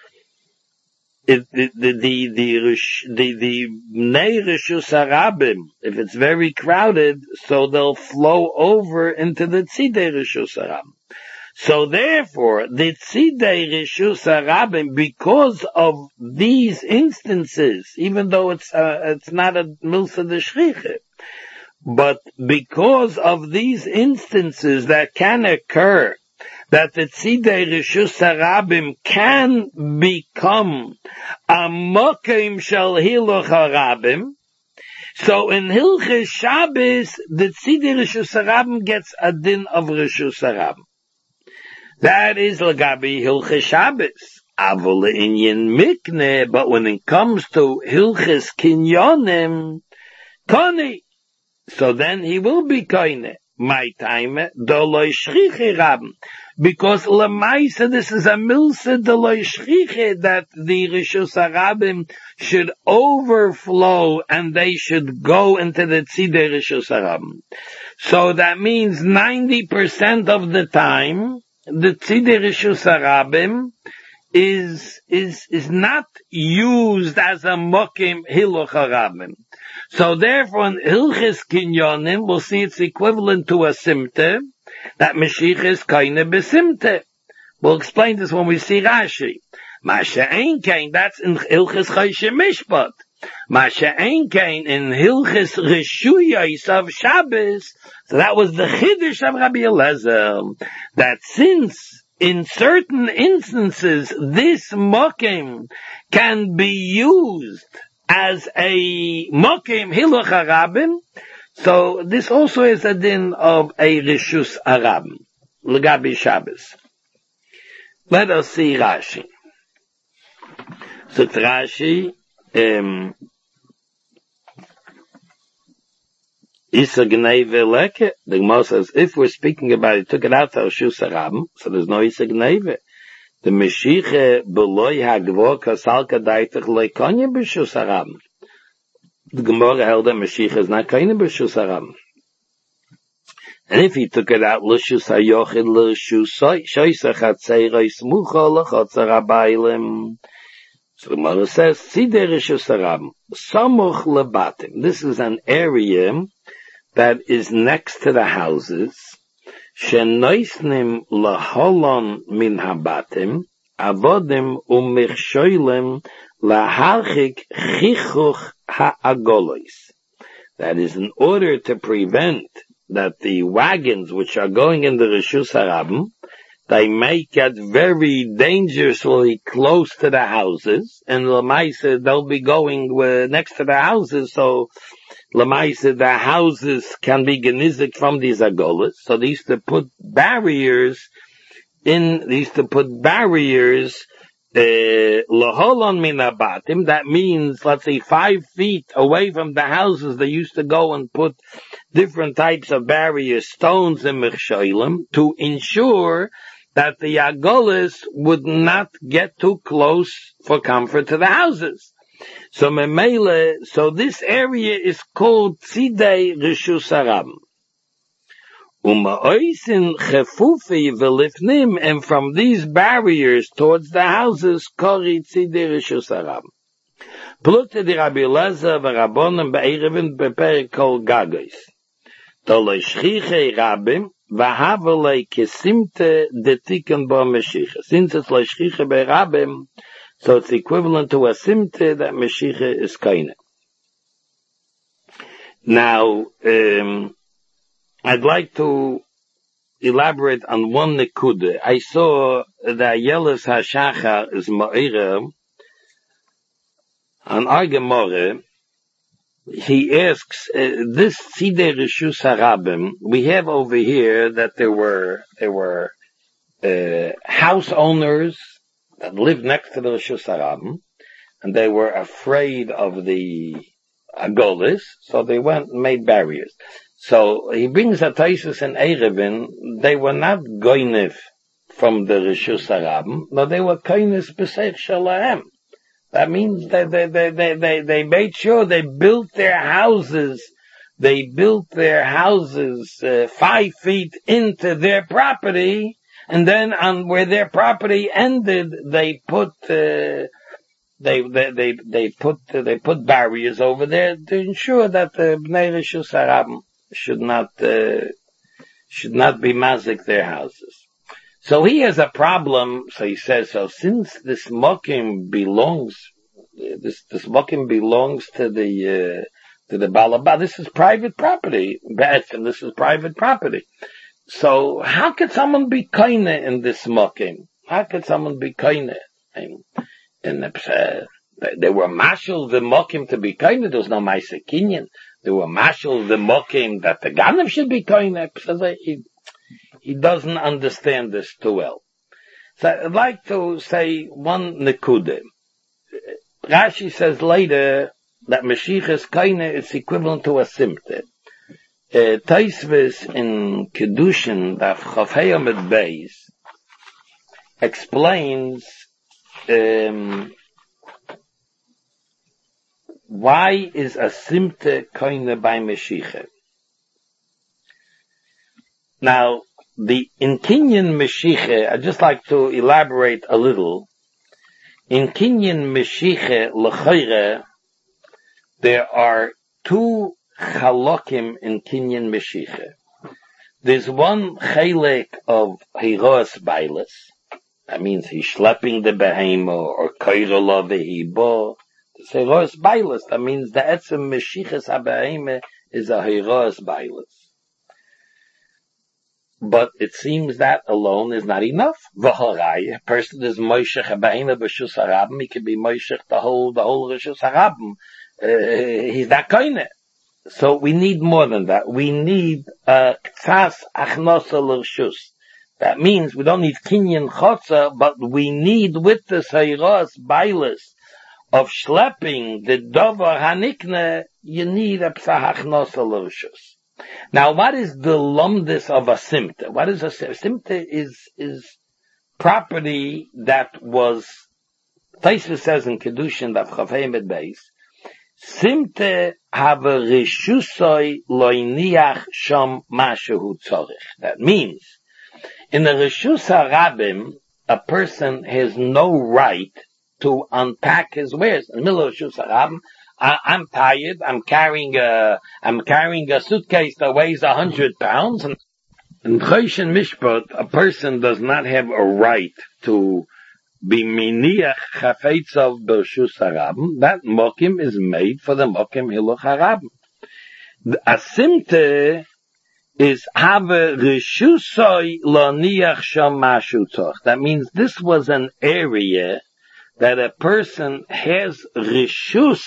it, the the the the the, the nei rishus harabim, if it's very crowded, so they'll flow over into the tzidei rishus harabim. So therefore, the tzidei rishus harabim, because of these instances, even though it's uh, it's not a milsa de shriche, but because of these instances that can occur, that the Tzidei Rishus Harabim can become a Mokim Shel Hiluch Harabim, so in Hilchis Shabbos, the Tzidei Rishus Harabim gets a din of Rishus Harabim. That is Lagabi Hilchis Shabbos. Avol Inyan Mikne, but when it comes to Hilchis Kinyonim, Koni, so then he will be koine. My time, doloi shriche rabim. Because lemaisa, this is a milsa doloi shriche, that the Rishus Harabim should overflow and they should go into the tzidei Rishus Harabim. So that means ninety percent of the time, the tzidei Rishus Harabim is, is, is not used as a mokim hiluch harabim. So therefore, in Hilchis Kinyonim, we'll see it's equivalent to a simte, that Mashiach is kaine besimte. We'll explain this when we see Rashi. Masha ein kain, that's in Hilchis Choshe Mishpat. Masha ein kain, in Hilchis Rishuyos of Shabbos, so that was the Chiddush of Rabbi Eliezer, that since in certain instances, this mokim can be used as a mokim hiluch harabim, so this also is a din of a rishus harabim, legabi Shabbos. Let us see Rashi. So Rashi, um, Isa Gneve Leke, the Gemara says, if we're speaking about it, took it out to Rishus Harabim, so there's no Isa Gneve. The Meshiche Beloi Hagvor Kasalka Daitach Leikonya B'Rishus Harabim. The Gemara held that Meshiche is not Koine B'Rishus Harabim. And if he took it out, L'Shus HaYochid L'Shus Shoysa Chatzei Smucha L'Chotzer HaBailim. So the Gemara says, Tzidei Rishus Harabim, Samuch Lebatim. This is an area that is next to the houses, shenoisnim laholon min habatim, avodim umichshoilem laharchik chichuch ha'agolos. That is in order to prevent that the wagons which are going in the Rishus Harabim, they make it very dangerously close to the houses, and Lamaisa, they'll be going uh, next to the houses, so Lamaisa, the houses can be genizik from these agolas, so they used to put barriers in, they used to put barriers, laholon min abatim, that means, let's say, five feet away from the houses, they used to go and put different types of barriers, stones and mechsholim, to ensure that the agolas would not get too close for comfort to the houses. So memele, so this area is called Tzidei Rishus Harabim. Uma'oisin chefufi v'lifnim, and from these barriers towards the houses, kori Tzidei Rishus Harabim. Plukte di Rabbi Eliezer v'Rabbonim be'erevin be'perek kol gagos. Toloi shchiche rabim, v'havolei kesimte detiken bo meshicha. Since it's lo shchiche be'rabim, So it's equivalent to a simte that Mashiach is kaina. Now, um, I'd like to elaborate on one nekuda. I saw that Yelis HaShachar is ma'ira on our Gemara. He asks, uh, this Sidei Rishus Harabim, we have over here that there were, there were, uh, house owners that lived next to the Rishus Harabim, and they were afraid of the Agolis, so they went and made barriers. So he brings a Taisus and Erevin, they were not goynef from the Rishus Harabim, but they were koines b'seich shalahem. That means that they, they, they, they, they made sure they built their houses, they built their houses uh, five feet into their property, and then on where their property ended, they put, uh, they, they, they, they put, uh, they put barriers over there to ensure that the Bnei Rishus Harabim should not, uh, should not be mazik their houses. So he has a problem, so he says, so since this mokim belongs, this, this mokim belongs to the, uh, to the Balabah, this is private property, and this is private property. So how could someone be kaine in this mokim? How could someone be kaine? And, and uh, they were mashal the mokim to be kaine, there was no Maaseh Kinyan. They were mashal the mokim that the Ganim should be kaine. So he, He doesn't understand this too well. So I'd like to say one nekude. Rashi says later that Mashiach's kaina is equivalent to a simte. Uh, Taisvis in Kedushin, that Chafei Amid Beis, explains um, why is a simte kaina by Mashiach. Now, the in Kinyan Mashiach, I'd just like to elaborate a little. In Kinyan Mashiach L'chayre, there are two chalokim in Kinyan Mashiach. There's one chalek of Hiros Bailis. That means he's schlepping the behemo or koirolo vehibo. It's Hiros Bailis. That means the etzem Mashiachas HaBeheme is a Hiros Bailis. But it seems that alone is not enough. V'horai, a person is moishech ha'behema b'shus harabim, he can be moishech the whole, the whole rishus harabim. Uh, he's not koine. So we need more than that. We need uh, ktsas achnosa l'rshus. That means we don't need kinyan chotza, but we need with the seiros bailis of schlepping the dover hanikne, you need a psah achnosa l'rshus. Now, what is the lumdis of a simte? What is a simte? Is is property that was, Taisva says in Kedushin that Chafei Med Beis, simte have a reshusoi loiniach sham mashehu tzorich. That means, in the reshus harabim, a person has no right to unpack his wares. In the middle of reshus harabim, I, I'm tired. I'm carrying a, I'm carrying a suitcase that weighs a hundred pounds. And in Choshen Mishpat, a person does not have a right to be miniach chafetzav b'rshus harabim. That mokim is made for the mokim hiluch harabim. A simte is have reshusoi loniach sham mashu tzorch. That means this was an area that a person has reshus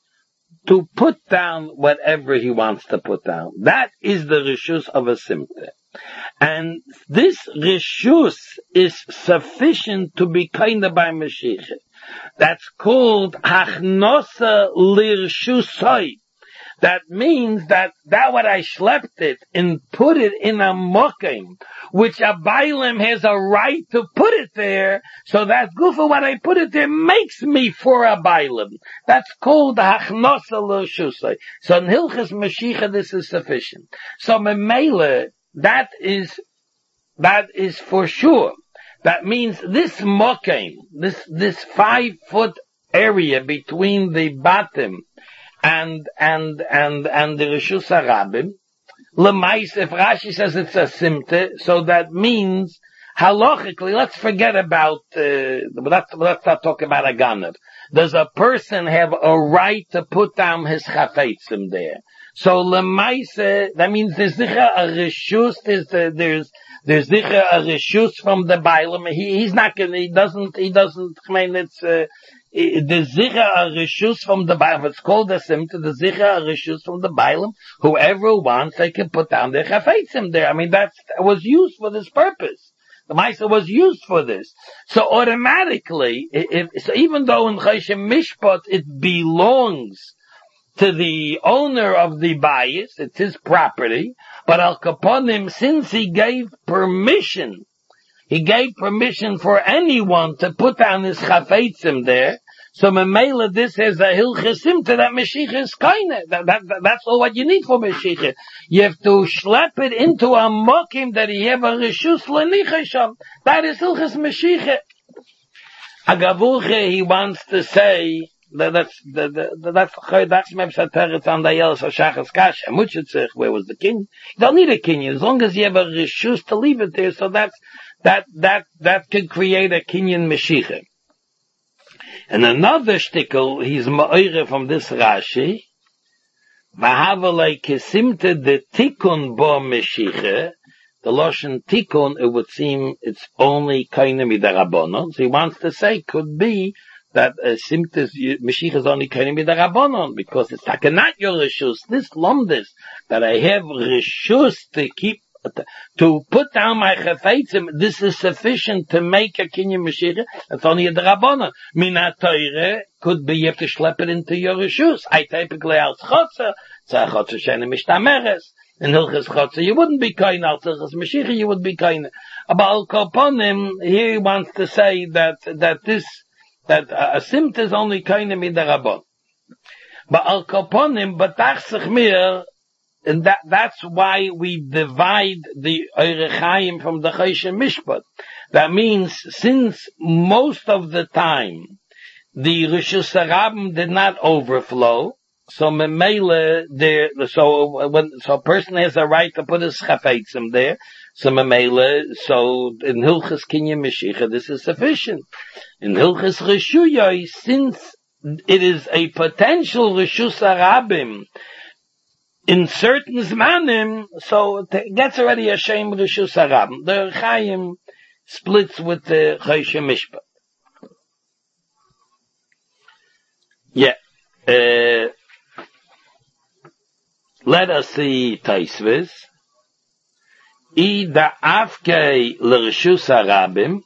to put down whatever he wants to put down. That is the reshus of a simte. And this reshus is sufficient to be kind of by Mashiach. That's called hachnosa lirshusoi. That means that that what I schlepped it and put it in a mokim, which a bailim has a right to put it there, so that good for what I put it there makes me for a bailim. That's called hachnosa l'shusay. So in Hilchas Mashiach this is sufficient. So memele, that is, that is for sure. That means this mokim, this, this five foot area between the bottom and, and, and, and the Rishus Harabim, Lemais, if Rashi says it's a simte, so that means halachically, let's forget about, uh, let's, let's not talk about a ganav. Does a person have a right to put down his chafetzim there? So lemaise, that means there's sicher a reshus, there's, there's, there's sicher a reshus from the Bailam. He, he's not gonna, he doesn't, he doesn't, I mean, it's, uh, the zicha a reshus from the Bailam. It's called a simta. The zicha a reshus from the Bailam. Whoever wants, they can put down their chafetzim there. I mean, that's, that was used for this purpose. The Maisa was used for this. So automatically, if, so even though in Choshen Mishpat it belongs to the owner of the bayis, it's his property, but Al Kaponim, since he gave permission, he gave permission for anyone to put down his chafetzim there, so Memela, this is a hilchesim to that Mashiach is kaine. That, that, that, that's all what you need for Mashiach. You have to schlep it into a mokim that he have a reshus lenichasham. That is hilches Mashiach. Agavuche, he wants to say, that, that's, that, that, that's, that's Mepsat Peretz on the Yel Shachas Kasha. Muchitzich, where was the king? You don't need a king, as long as you have a reshus to leave it there, so that's, that, that, that could create a kinyan Mashiach. And another shtickle, he's ma'ire from this Rashi, Vahavalei kesimte de tikun bo Mashiach, the Loshen tikun, it would seem it's only kaina midarabonon. So he wants to say, could be that uh, simtes Mashiach is only kaina midarabonon, because it's like not your reshus. This lomdis, that I have reshus to keep, to put down my chafetzim, this is sufficient to make a kinyan Mashiach. It's only a drabona. Mina Teire could be, you have to schlep it into your reshus. I typically out chotzer, tzah chotzer shene mishtameres. In Hilchas Chotzer, you wouldn't be kain, al Hilchas Mashiach, you would be kain. But Al Kaponim, he wants to say that, that this, that a simt is only kain midarabon. But Al Kaponim, batach sich mir, and that, that's why we divide the Orechaim from the Choshen Mishpat. That means, since most of the time, the Rishus HaRabim did not overflow, so Memele, there, so when, so a person has a right to put his chafetzim there, so Memele, so in Hilchas Kinyan Mashiach, this is sufficient. In Hilchas Reshuyos, since it is a potential Rishus HaRabim, in certain zmanim, so it gets already a shame reshus harabim. The Chaim splits with the Choshen Mishpat. Yeah. Uh, let us see Taisvis. I da afkei l'reshus harabim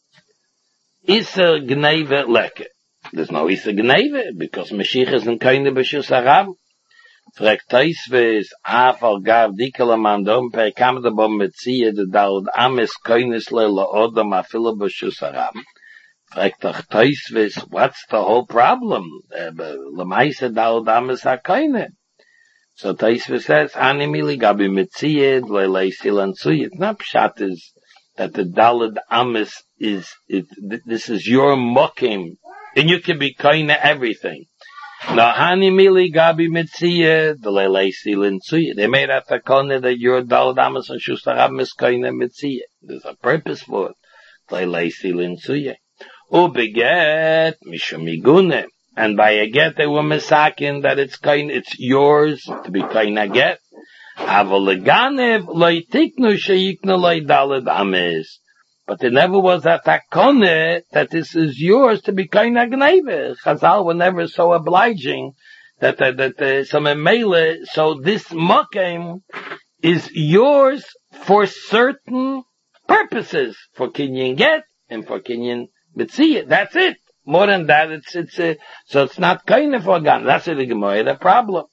iser gneve leke. There's no iser gneve because Mashiach isn't kind of reshus harabim. Fragt Taisves, Afal Gav Dikala Mandom, Per Kamada Bom Metzia, the Daud Ames Koinisle La Odom Afila Bashus Aram. Fragt Taisves, what's the whole problem? Lamaisa Daud Ames HaKoine. So Taisves says, Animili Gabi Metzia, Lele Silan Suy. It's not Pshat is that the Dalad Ames is, it, this is your mokim, and you can be koine everything. No, hani mili gabi mitzia, the leleisi lintzia. They made out the kone that you're dal damas and shustarab miskoine mitzia. There's a purpose for it. Leleisi lintzia. Ubeget mishumigune. And by a get they were misakin that it's kind, it's yours to be kind of get. Avaleganev loitiknu sheyiknu loy dalad ames. But there never was that takone that this is yours to be kind of gneive. Chazal were never so obliging that that that uh, some mele. So this mokem is yours for certain purposes, for kinyan get and for kinyan mitziyah. That's it. More than that, it's it's uh, so it's not kind of for gan. That's the Gemara. The problem.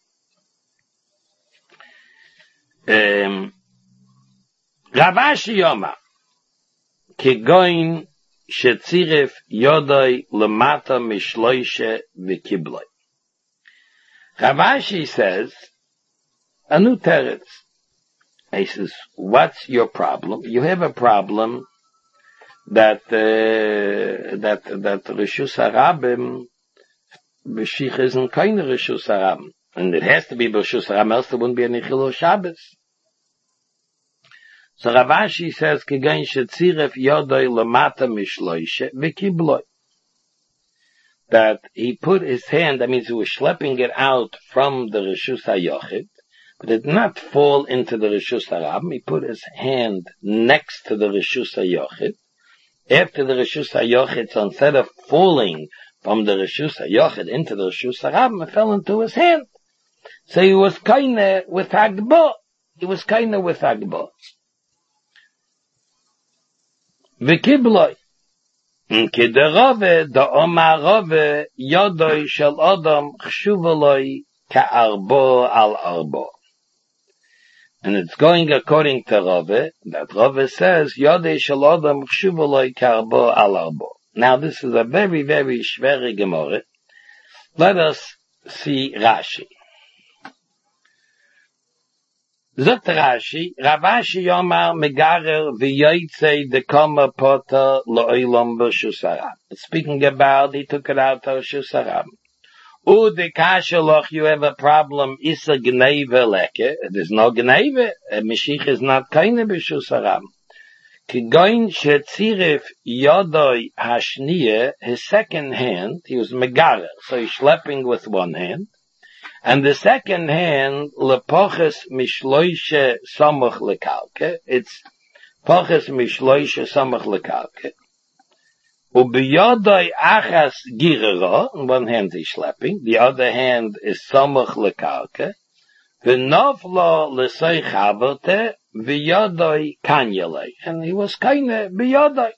Um, Ravashi Yoma. Kegoin shetziref yodoi lemata mishloishe v'kibloi. Ravashi says, a new teretz. He says, what's your problem? You have a problem that, uh, that, that Reshus HaRabim, Mashiach isn't kind of Reshus HaRabim. And it has to be Reshus HaRabim, else there wouldn't be any Chilul Shabbos. So Rav Ashi says, Kegain shetziref yodoi lamata mishloishe v'kibloi. That he put his hand, that means he was schlepping it out from the Reshus HaYochid, but it did not fall into the Reshus HaRabim. He put his hand next to the Reshus HaYochid. After the Reshus HaYochid, so instead of falling from the Reshus HaYochid into the Reshus HaRabim, it fell into his hand. So he was kinda with Hagbo. He was kinda with Hagbo. V'kibloi. K'derove, da'omar rove, yodoi shel odom, chshuvoloi, ka'arbo al arbo. And it's going according to Rove, that Rove says, yodoi shel odom, chshuvoloi, ka'arbo al arbo. Now this is a very, very schwere Gemara. Let us see Rashi. Zot Rashi, Rav Ashi Yomar Megarer v'yoytzei dekoma pota lo'olam b'Reshus HaRabim. Speaking about, he took it out of Reshus HaRabim. U dekasheloch, you have a problem, isa gneve leke. There's no gneve. A Mashiach is not keine b'Reshus HaRabim. Kigoin shetzirif yodoi hashniye, his second hand, he was Megarer, so he's schlepping with one hand. And the second hand, lepoches mishloishe samach lekalke. It's poches mishloishe samach lekalke. Ubiyodoi achas girero. On one hand he's schlepping. The other hand is samach lekalke. V'noflo l'sei chavote v'yodoi kanyele. And he was kaine biyodoi.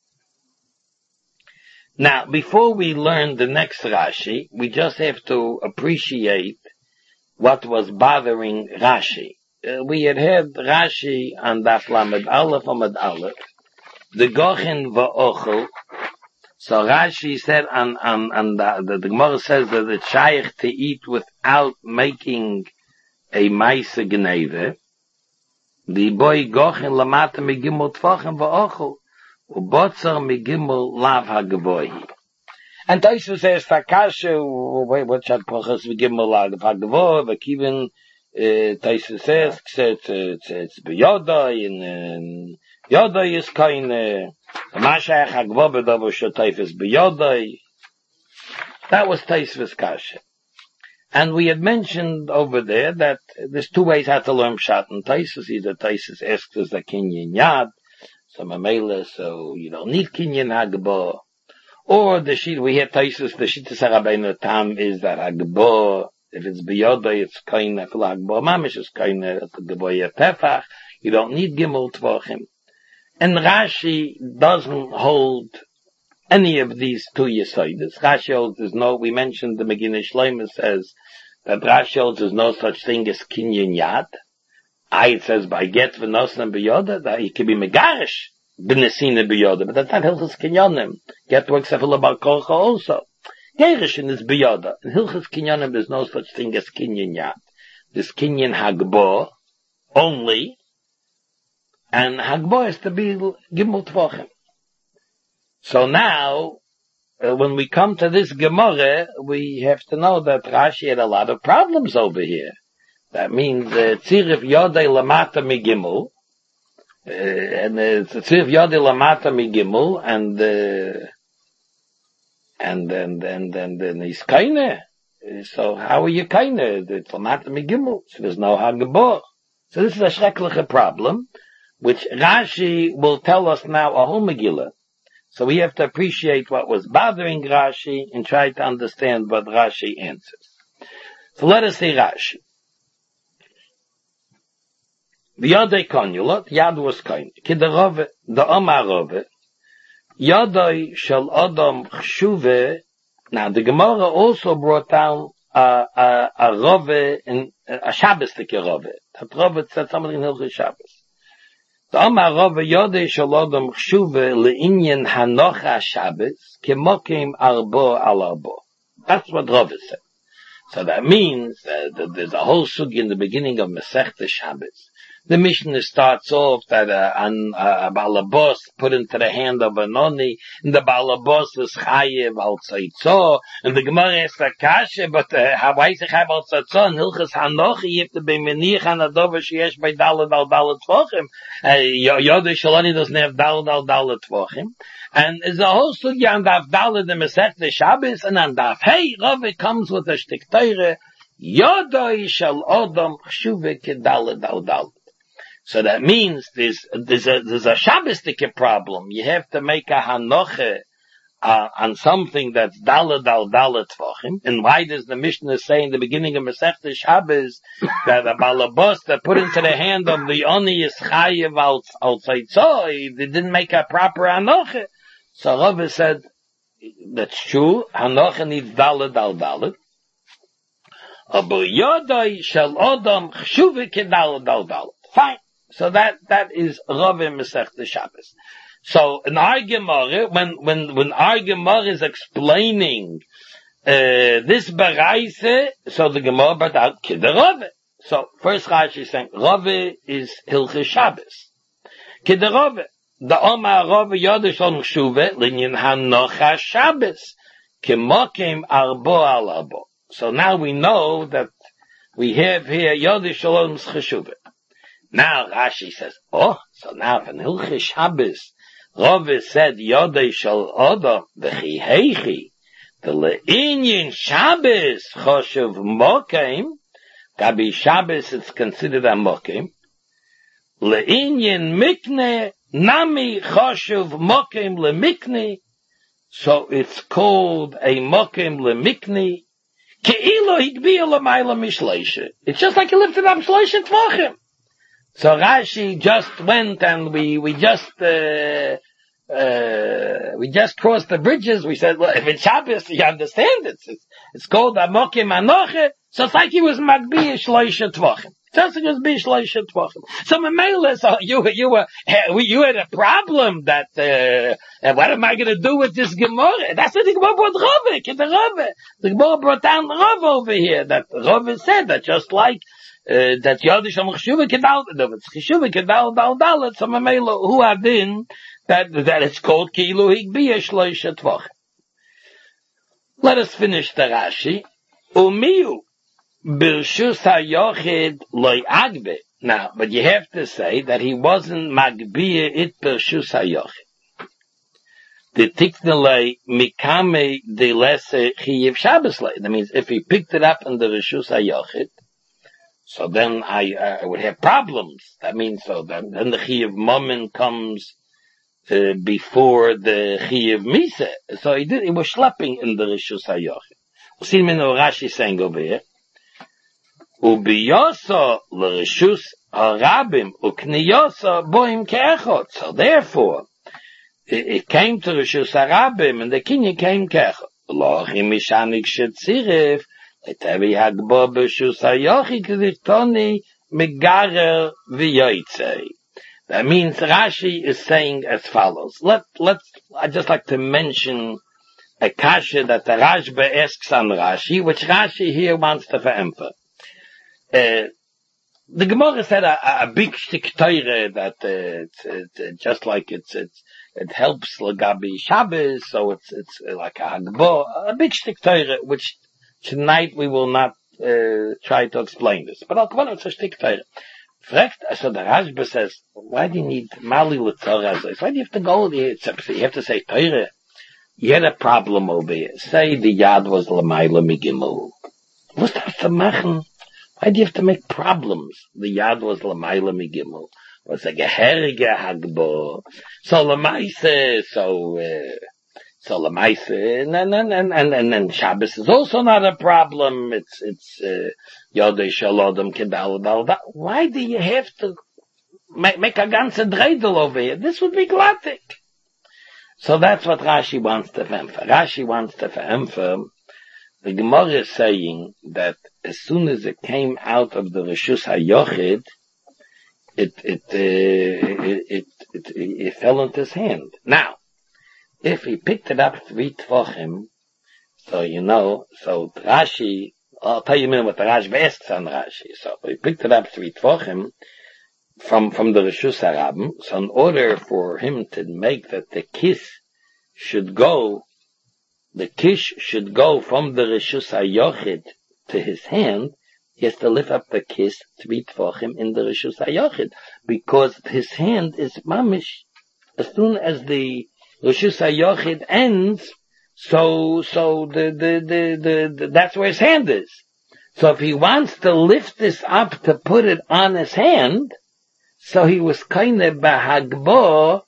Now, before we learn the next Rashi, we just have to appreciate what was bothering Rashi. Uh, we had had Rashi on Daf Lamed Aleph Amud Aleph, the Gochin va'ochel. So Rashi said, on, on, on the, the, the Gemara says that it's shaykh to eat without making a Maisa Gneve. The boy Gochin lamata megimot tfachim va'ochel. Ubotzer migimel lav hagavohi. And Taisus says, Takasha, what shall pochas migimel lav hagavohi, v'kiven, Taisus says, it's, it's b'yodai, and yodai is kind, mashach hagavohi, b'davo shotaif is b'yodai. That was Taisus Kasha. And we had mentioned over there that there's two ways how to learn Pshat and Taisus. Either Taisus asks us the kinyan yad, so mamela, so you don't need kinyan hagbo. Or the sheet we have Taisus, the sheet Sarabbeinu Tam is that hagbo, if it's biyoda, it's kind of hagbo mamish, it's kind of hagbo tefach. You don't need gimel tvachim. And Rashi doesn't hold any of these two yesoides. Rashi holds there's no, we mentioned the Megillah Shlomo says that Rashi holds there's no such thing as kinyan yad. I, it says by get v'nosan biyoda, that he can be megarish b'nesina biyoda, but that's not Hilchas Kinyanim. Get works have a bar korcha also. Gerishin is biyoda. In Hilchas Kinyanim there's no such thing as kinyan yad. There's kinyan hagbo only, and hagbo is to be gimel tvachim. So now, uh, when we come to this Gemara, we have to know that Rashi had a lot of problems over here. That means tzirif yodei lamata migimul, and it's tzirif yodei lamata migimul, and uh, and and and and then he's kaine. So how are you kaine? It's lamata migimul. So there's no hagabor. So this is a schreckliche problem, which Rashi will tell us now a whole Megillah. So we have to appreciate what was bothering Rashi and try to understand what Rashi answers. So let us see Rashi. V'yodei konyulot, yad was kain. Kiderove, the Omar Rove, yodei shel Odom chshuve. Now the Gemara also brought down a, a, a Rove, in, a Shabbos-like Rove. That Rove said something in Hilchos Shabbos. The Omar Rove, yodei shel Odom chshuve le'inyan hanocha Shabbos, kemokim arbo al arbo. That's what Rove said. So that means uh, that there's a whole sugi in the beginning of Masechta Shabbos. The Mishnah starts off that uh, an, uh, a balabos put into the hand of an oni, and the balabos is chayev al tzaitzah, and the Gemara is a kasha, but uh, why is it chayev al tzaitzah? And hilchas hanochi, you have to be menich an adover sheyesh by dalad al dalad tvachim. Yodei Shaloni doesn't have dalad al dalad tvachim. And there's a whole sugya on daf dalad the Masechta Shabbos, and on daf hey, Rav, it comes with a shtik teire, Yodei shal odom chshuve kedalad al dalad. So that means there's, there's a, there's a Shabbosdik problem. You have to make a hanoche, uh, on something that's dalad al dalad tvachim. And why does the Mishnah say in the beginning of Masechta Shabbos that a balabos that put into the hand of the oni is chayev al, al tzaitzah, they didn't make a proper hanoche. So Rav said, that's true, hanoche needs dalad al dalad. Aber yodai shel odom chshuve kedalad al dalad. Fine. So that, that is Rav in Masechta Shabbos. So in our Gemara, when, when, when our Gemara is explaining, uh, this Baraise, so the Gemara brought out Kidder Rav. So first Rashi is saying, Rav is Hilchos Shabbos. Kidder Rav. The Omar Rav Yodei shel Chshuve, Linyan Hanocha Shabbos. Kemokim arbo al arbo. So now we know that we have here Yodei shel Chshuve. Now Rashi says, oh, so now in Hilchos Shabbos, Rav said Yodei shel Odom v'chi heichi, the le'inyin Shabbos choshev mokim, Gabi Shabbos it's considered a mokim, le'inyin mikne nami choshev mokim le'mikne, so it's called a mokim le'mikne, ke'ilo higbiya l'mayla mishleisha. It's just like he lifted up shleisha tvachim. So Rashi just went and we, we just, uh, uh, we just crossed the bridges. We said, well, if it's Shabbos, you understand it. It's, it's called Amokim Anoche. So it's like he was Magbi Shloisha Tvachim. Just like he was Bi Shloisha Tvachim. So Mamela, so you, you were, you had a problem that, uh, and what am I going to do with this Gemara? That's what the Gemara brought Rav, the Rav. The Gemara brought down Rav over here, that Rav said that just like, Uh, that Yodei shel Chshuve kedal, no, it's Chshuve kedal dal dalet, so Mamela, who have been, that, that it's called Kilu Higbiya Shloisha Tvachim. Let us finish the Rashi. Umiyu, Birshus HaYochid Loi Agbe. Now, but you have to say that he wasn't Magbiya it Birshus HaYochid. The Tiknelei Mikame de Lese Chiyev Shabbos Lei. That means if he picked it up in the Birshus HaYochid, so then I, uh, I would have problems. That means so then, then the Chiyuv Momin comes uh, before the Chiyuv Misa. So he did, he was schlepping in the Rishus HaYochid. We'll see him in Rashi saying over here, Ubiyoso l'Rishus HaRabim u'kniyoso boim ke'echot. So therefore, it, it came to Rishus HaRabim and the Kinyan came ke'echot. Lo achim mishanik shetzirif Etevi hagbo b'shus hayochi k'dichtoni megarer v'yoytzei. That means Rashi is saying as follows. Let, let's, I'd just like to mention a kasha that the Rashba asks on Rashi, which Rashi here wants to veremphasize. Uh, the Gemara said a, a big shtik teire that uh, it's, it's just like it's, it's, it helps Lagabi Shabbos, so it's, it's like a hagbo, a big shtik teire, which tonight we will not uh, try to explain this. But I'll come on, it's a shtik teire. So the Rashba says, why do you need Mali L'Tzorah? Why do you have to go there? You have to say teire. You had a problem over here. Say the Yad was L'mayla Migimel. What's that to machen? Why do you have to make problems? The Yad was L'mayla Migimel. Was a Geherige Hagbo. So L'maise, so, uh, So Lamaise, and and and and and and Shabbos is also not a problem. It's it's Yodei shel Odom kedal dal dal. Why do you have to make, make a ganze dreidel over here? This would be glattik. So that's what Rashi wants to emphasize. Rashi wants to emphasize. The Gemara is saying that as soon as it came out of the Rishus HaYochid, it it, uh, it it it it it fell into his hand. Now, if he picked it up three tvachim, so you know, so Rashi, I'll tell you a minute what the Rashi asks on Rashi. So if he picked it up three tvachim, from, from the Rishus HaRabim. So in order for him to make that the kiss should go, the kish should go from the Rishus HaYochid to his hand, he has to lift up the kiss to be Tvachim in the Rishus HaYochid, because his hand is mamish. As soon as the Rishus HaYochid ends, so, so the, the, the, the, the, that's where his hand is. So if he wants to lift this up to put it on his hand, so he was kind of bahagbo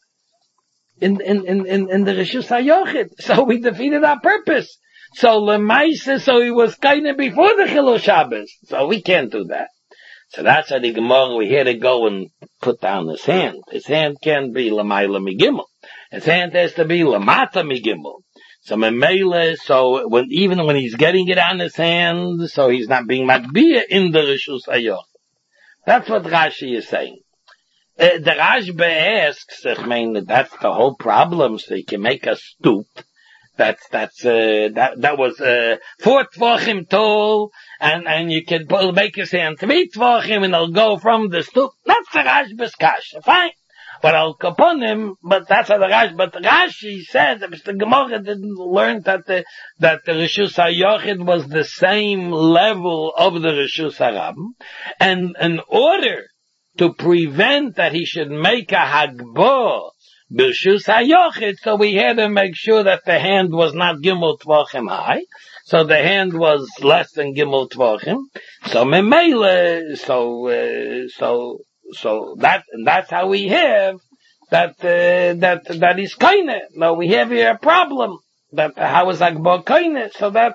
in, in, in, in, in the Rishus HaYochid. So we defeated our purpose. So Lemaisa, so he was kind of before the Chilul Shabbos. So we can't do that. So that's how the Gemara, we had to go and put down his hand. His hand can't be Lemaila Migimel. His hand has to be Lamata Migimel. So Memele, so when, even when he's getting it on his hand, so he's not being Matbiya in the Rishus HaYochid. That's what Rashi is saying. Uh, the Rashba asks, I mean, that's the whole problem, so he can make a stoop. That's, that's, uh, that, that was, uh, four tvachim tall, and, and you can pull, make his hand three tvachim, and it'll go from the stoop. That's the Rashba's kasha. Fine. But I'll upon him, but that's how the Rashi, but Rashi said that Mister Gemara didn't learn that the, that the Rishus HaYochid was the same level of the Rishus HaRabim, and in order to prevent that he should make a Hagbah, B'Rishus HaYochid, so we had to make sure that the hand was not Gimel Tvachim high, so the hand was less than Gimel Tvachim, so Memele, so, uh, so, so that, and that's how we have that, uh, that, that is kaine. Now we have here a problem, that how is Hagbah kaine, so that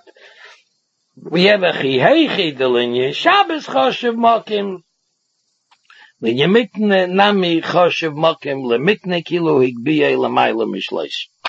we have a chihei chidel Shabbos choshev makim, L'yemikne nami choshev makim, l'mikne kilo higbiye l'mayla mishleish.